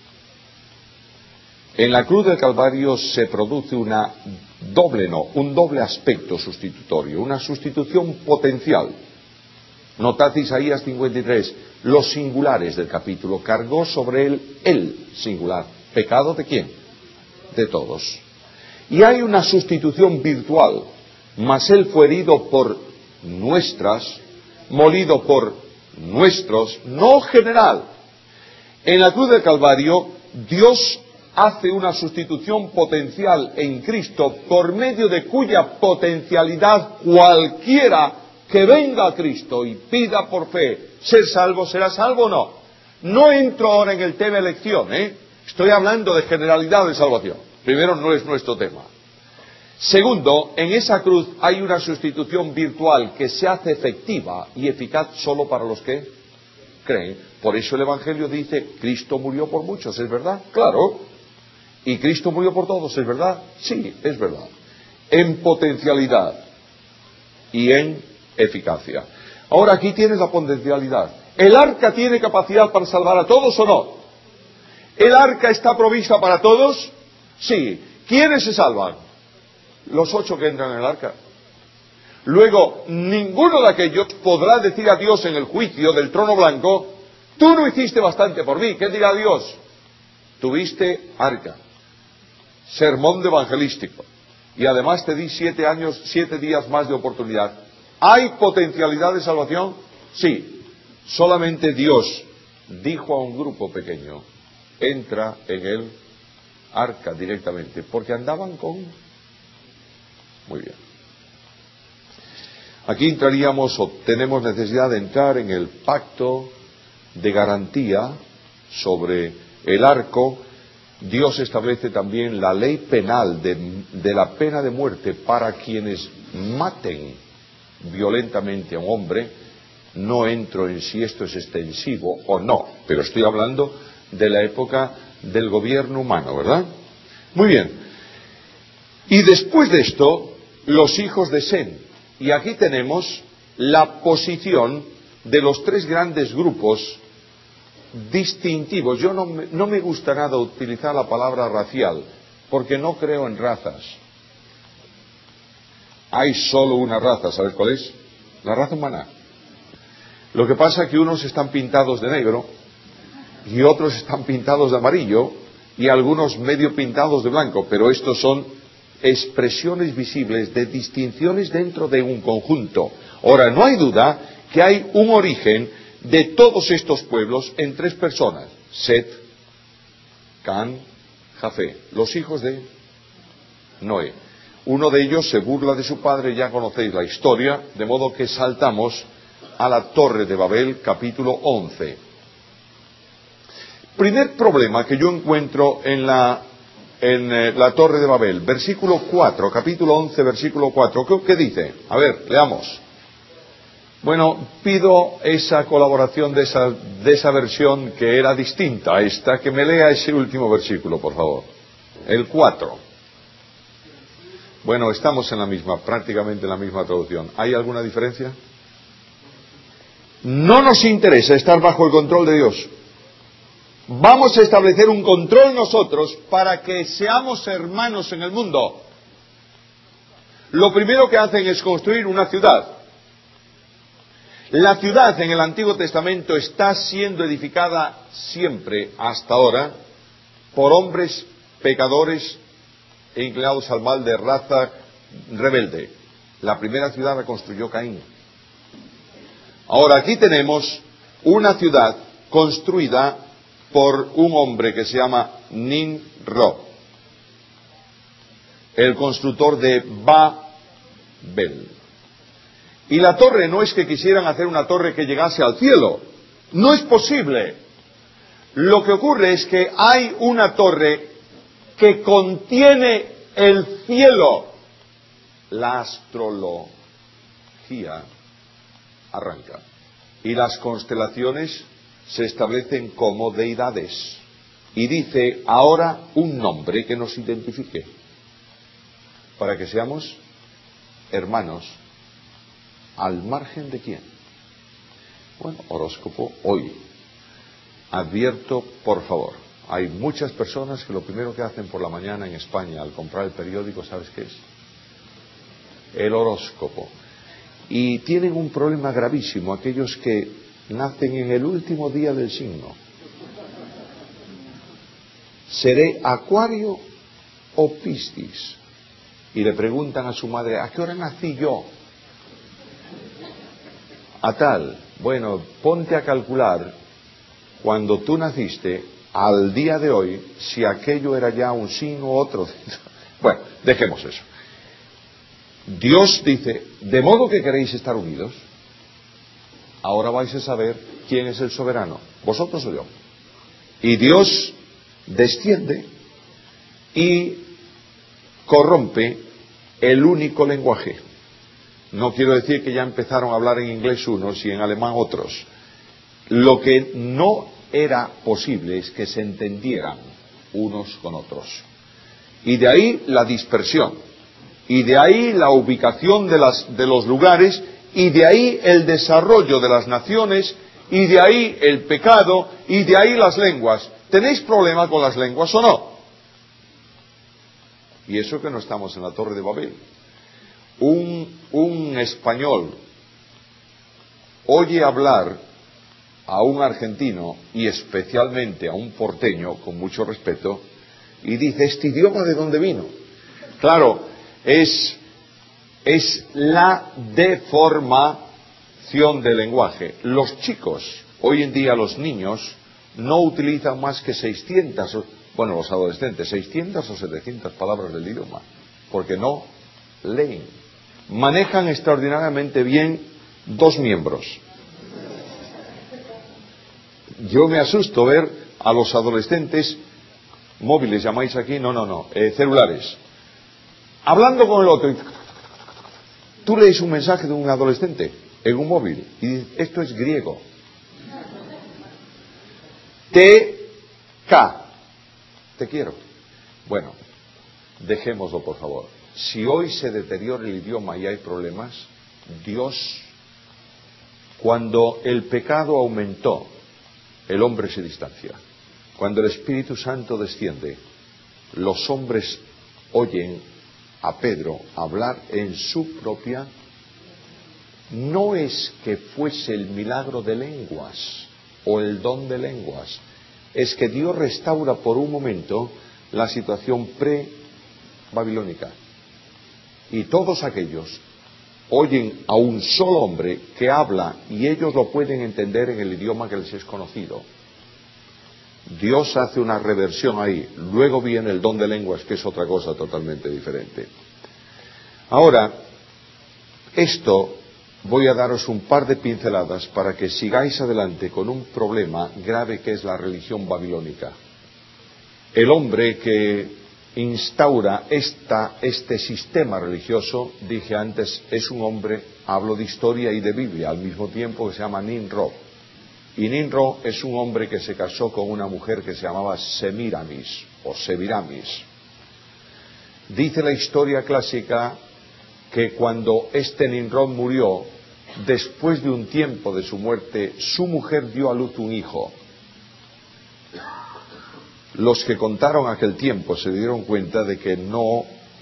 En la cruz del Calvario se produce una doble, no, un doble aspecto sustitutorio, una sustitución potencial. Notad Isaías cincuenta y tres, los singulares del capítulo, cargó sobre él el singular. ¿Pecado de quién? De todos. Y hay una sustitución virtual, mas él fue herido por nuestras, molido por nuestros, no general. En la cruz del Calvario, Dios hace una sustitución potencial en Cristo, por medio de cuya potencialidad cualquiera que venga a Cristo y pida por fe ser salvo, ¿será salvo o no? No entro ahora en el tema elección, ¿eh? Estoy hablando de generalidad de salvación. Primero, no es nuestro tema. Segundo, en esa cruz hay una sustitución virtual que se hace efectiva y eficaz solo para los que creen. Por eso el Evangelio dice, Cristo murió por muchos, ¿es verdad? Claro. ¿Y Cristo murió por todos, es verdad? Sí, es verdad. En potencialidad y en eficacia. Ahora aquí tienes la potencialidad. ¿El arca tiene capacidad para salvar a todos o no? ¿El arca está provista para todos? Sí. ¿Quiénes se salvan? Los ocho que entran en el arca. Luego, ninguno de aquellos podrá decir a Dios en el juicio del trono blanco, tú no hiciste bastante por mí. ¿Qué dirá Dios? Tuviste arca, sermón de evangelístico, y además te di siete años, siete días más de oportunidad. ¿Hay potencialidad de salvación? Sí. Solamente Dios dijo a un grupo pequeño, entra en el arca directamente, porque andaban con... Muy bien. Aquí entraríamos, o tenemos necesidad de entrar en el pacto de garantía sobre el arco. Dios establece también la ley penal de, de la pena de muerte para quienes maten violentamente a un hombre. No entro en si esto es extensivo o no, pero estoy hablando de la época del gobierno humano, ¿verdad? Muy bien. Y después de esto, los hijos de Sem. Y aquí tenemos la posición de los tres grandes grupos distintivos. Yo no me, no me gusta nada utilizar la palabra racial, porque no creo en razas. Hay solo una raza, ¿sabes cuál es? La raza humana. Lo que pasa es que unos están pintados de negro y otros están pintados de amarillo y algunos medio pintados de blanco, pero estos son expresiones visibles de distinciones dentro de un conjunto. Ahora, no hay duda que hay un origen de todos estos pueblos en tres personas: Set, Can, Jafé, los hijos de Noé. Uno de ellos se burla de su padre, ya conocéis la historia, de modo que saltamos a la Torre de Babel, capítulo once. Primer problema que yo encuentro en la, en, eh, la Torre de Babel, versículo cuatro, capítulo once, versículo cuatro. ¿Qué, qué dice? A ver, leamos. Bueno, pido esa colaboración de esa, de esa versión que era distinta a esta, que me lea ese último versículo, por favor. El cuatro. Bueno, estamos en la misma, prácticamente en la misma traducción. ¿Hay alguna diferencia? No nos interesa estar bajo el control de Dios. Vamos a establecer un control nosotros para que seamos hermanos en el mundo. Lo primero que hacen es construir una ciudad. La ciudad en el Antiguo Testamento está siendo edificada siempre, hasta ahora, por hombres pecadores e inclinados al mal de raza rebelde. La primera ciudad la construyó Caín. Ahora aquí tenemos una ciudad construida por un hombre que se llama Nimrod, el constructor de Babel. Y la torre no es que quisieran hacer una torre que llegase al cielo, no es posible. Lo que ocurre es que hay una torre que contiene el cielo. La astrología arranca y las constelaciones se establecen como deidades, y dice ahora un nombre que nos identifique para que seamos hermanos. ¿Al margen de quién? Bueno, horóscopo hoy. Advierto, por favor, hay muchas personas que lo primero que hacen por la mañana en España al comprar el periódico, ¿sabes qué es? El horóscopo. Y tienen un problema gravísimo aquellos que nacen en el último día del signo. ¿Seré Acuario o Piscis? Y le preguntan a su madre, ¿a qué hora nací yo? A tal. Bueno, ponte a calcular cuando tú naciste al día de hoy si aquello era ya un signo u otro. Bueno, dejemos eso. Dios dice, de modo que queréis estar unidos, ahora vais a saber quién es el soberano, vosotros o yo. Y Dios desciende y corrompe el único lenguaje. No quiero decir que ya empezaron a hablar en inglés unos y en alemán otros. Lo que no era posible es que se entendieran unos con otros. Y de ahí la dispersión. Y de ahí la ubicación de, las, de los lugares, y de ahí el desarrollo de las naciones, y de ahí el pecado, y de ahí las lenguas. ¿Tenéis problema con las lenguas o no? Y eso que no estamos en la Torre de Babel. Un, un español oye hablar a un argentino, y especialmente a un porteño, con mucho respeto, y dice, ¿este idioma de dónde vino? Claro, es es la deformación del lenguaje. Los chicos, hoy en día los niños, no utilizan más que seiscientas, bueno, los adolescentes, seiscientas o setecientas palabras del idioma, porque no leen. Manejan extraordinariamente bien dos miembros. Yo me asusto ver a los adolescentes móviles, llamáis aquí, no, no, no, eh, celulares, hablando con el otro. Tú lees un mensaje de un adolescente en un móvil y dices, esto es griego. T K, te quiero. Bueno, dejémoslo por favor. Si hoy se deteriora el idioma y hay problemas, Dios, cuando el pecado aumentó, el hombre se distancia. Cuando el Espíritu Santo desciende, los hombres oyen a Pedro hablar en su propia. No es que fuese el milagro de lenguas o el don de lenguas, es que Dios restaura por un momento la situación pre-babilónica. Y todos aquellos oyen a un solo hombre que habla y ellos lo pueden entender en el idioma que les es conocido. Dios hace una reversión ahí. Luego viene el don de lenguas, que es otra cosa totalmente diferente. Ahora, esto voy a daros un par de pinceladas para que sigáis adelante con un problema grave que es la religión babilónica. El hombre que instaura esta, este sistema religioso, dije antes, es un hombre, hablo de historia y de Biblia al mismo tiempo, que se llama Nimrod. Y Nimrod es un hombre que se casó con una mujer que se llamaba Semiramis o Semiramis. Dice la historia clásica que cuando este Nimrod murió, después de un tiempo de su muerte, su mujer dio a luz un hijo. Los que contaron aquel tiempo se dieron cuenta de que no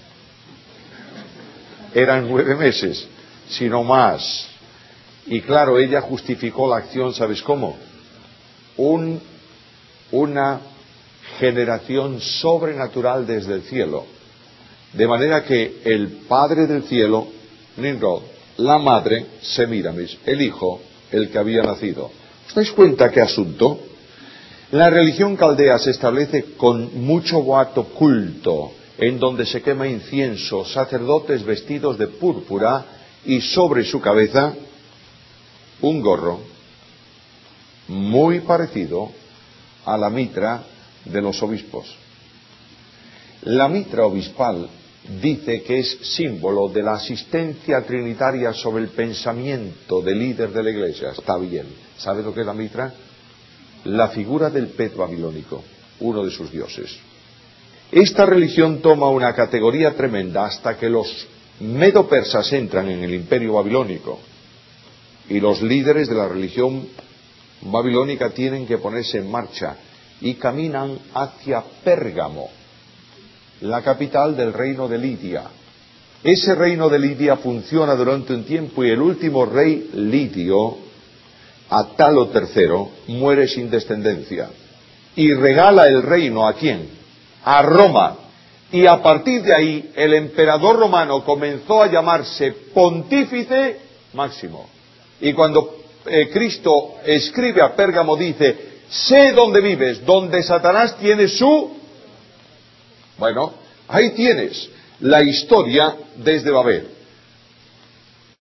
eran nueve meses, sino más. Y claro, ella justificó la acción, ¿sabes cómo? Un, una generación sobrenatural desde el cielo. De manera que el padre del cielo, Nimrod, la madre, Semiramis, el hijo, el que había nacido. ¿Os dais cuenta qué asunto? La religión caldea se establece con mucho boato culto, en donde se quema incienso, sacerdotes vestidos de púrpura y sobre su cabeza un gorro muy parecido a la mitra de los obispos. La mitra obispal dice que es símbolo de la asistencia trinitaria sobre el pensamiento del líder de la iglesia. Está bien. ¿Sabe lo que es la mitra? La figura del pez babilónico, uno de sus dioses. Esta religión toma una categoría tremenda hasta que los medo-persas entran en el imperio babilónico y los líderes de la religión babilónica tienen que ponerse en marcha y caminan hacia Pérgamo, la capital del reino de Lidia. Ese reino de Lidia funciona durante un tiempo y el último rey lidio, Atalo tercero, muere sin descendencia y regala el reino ¿a quién? A Roma. Y a partir de ahí el emperador romano comenzó a llamarse Pontífice Máximo. Y cuando eh, Cristo escribe a Pérgamo dice, sé dónde vives, donde Satanás tiene su... Bueno, ahí tienes la historia desde Babel.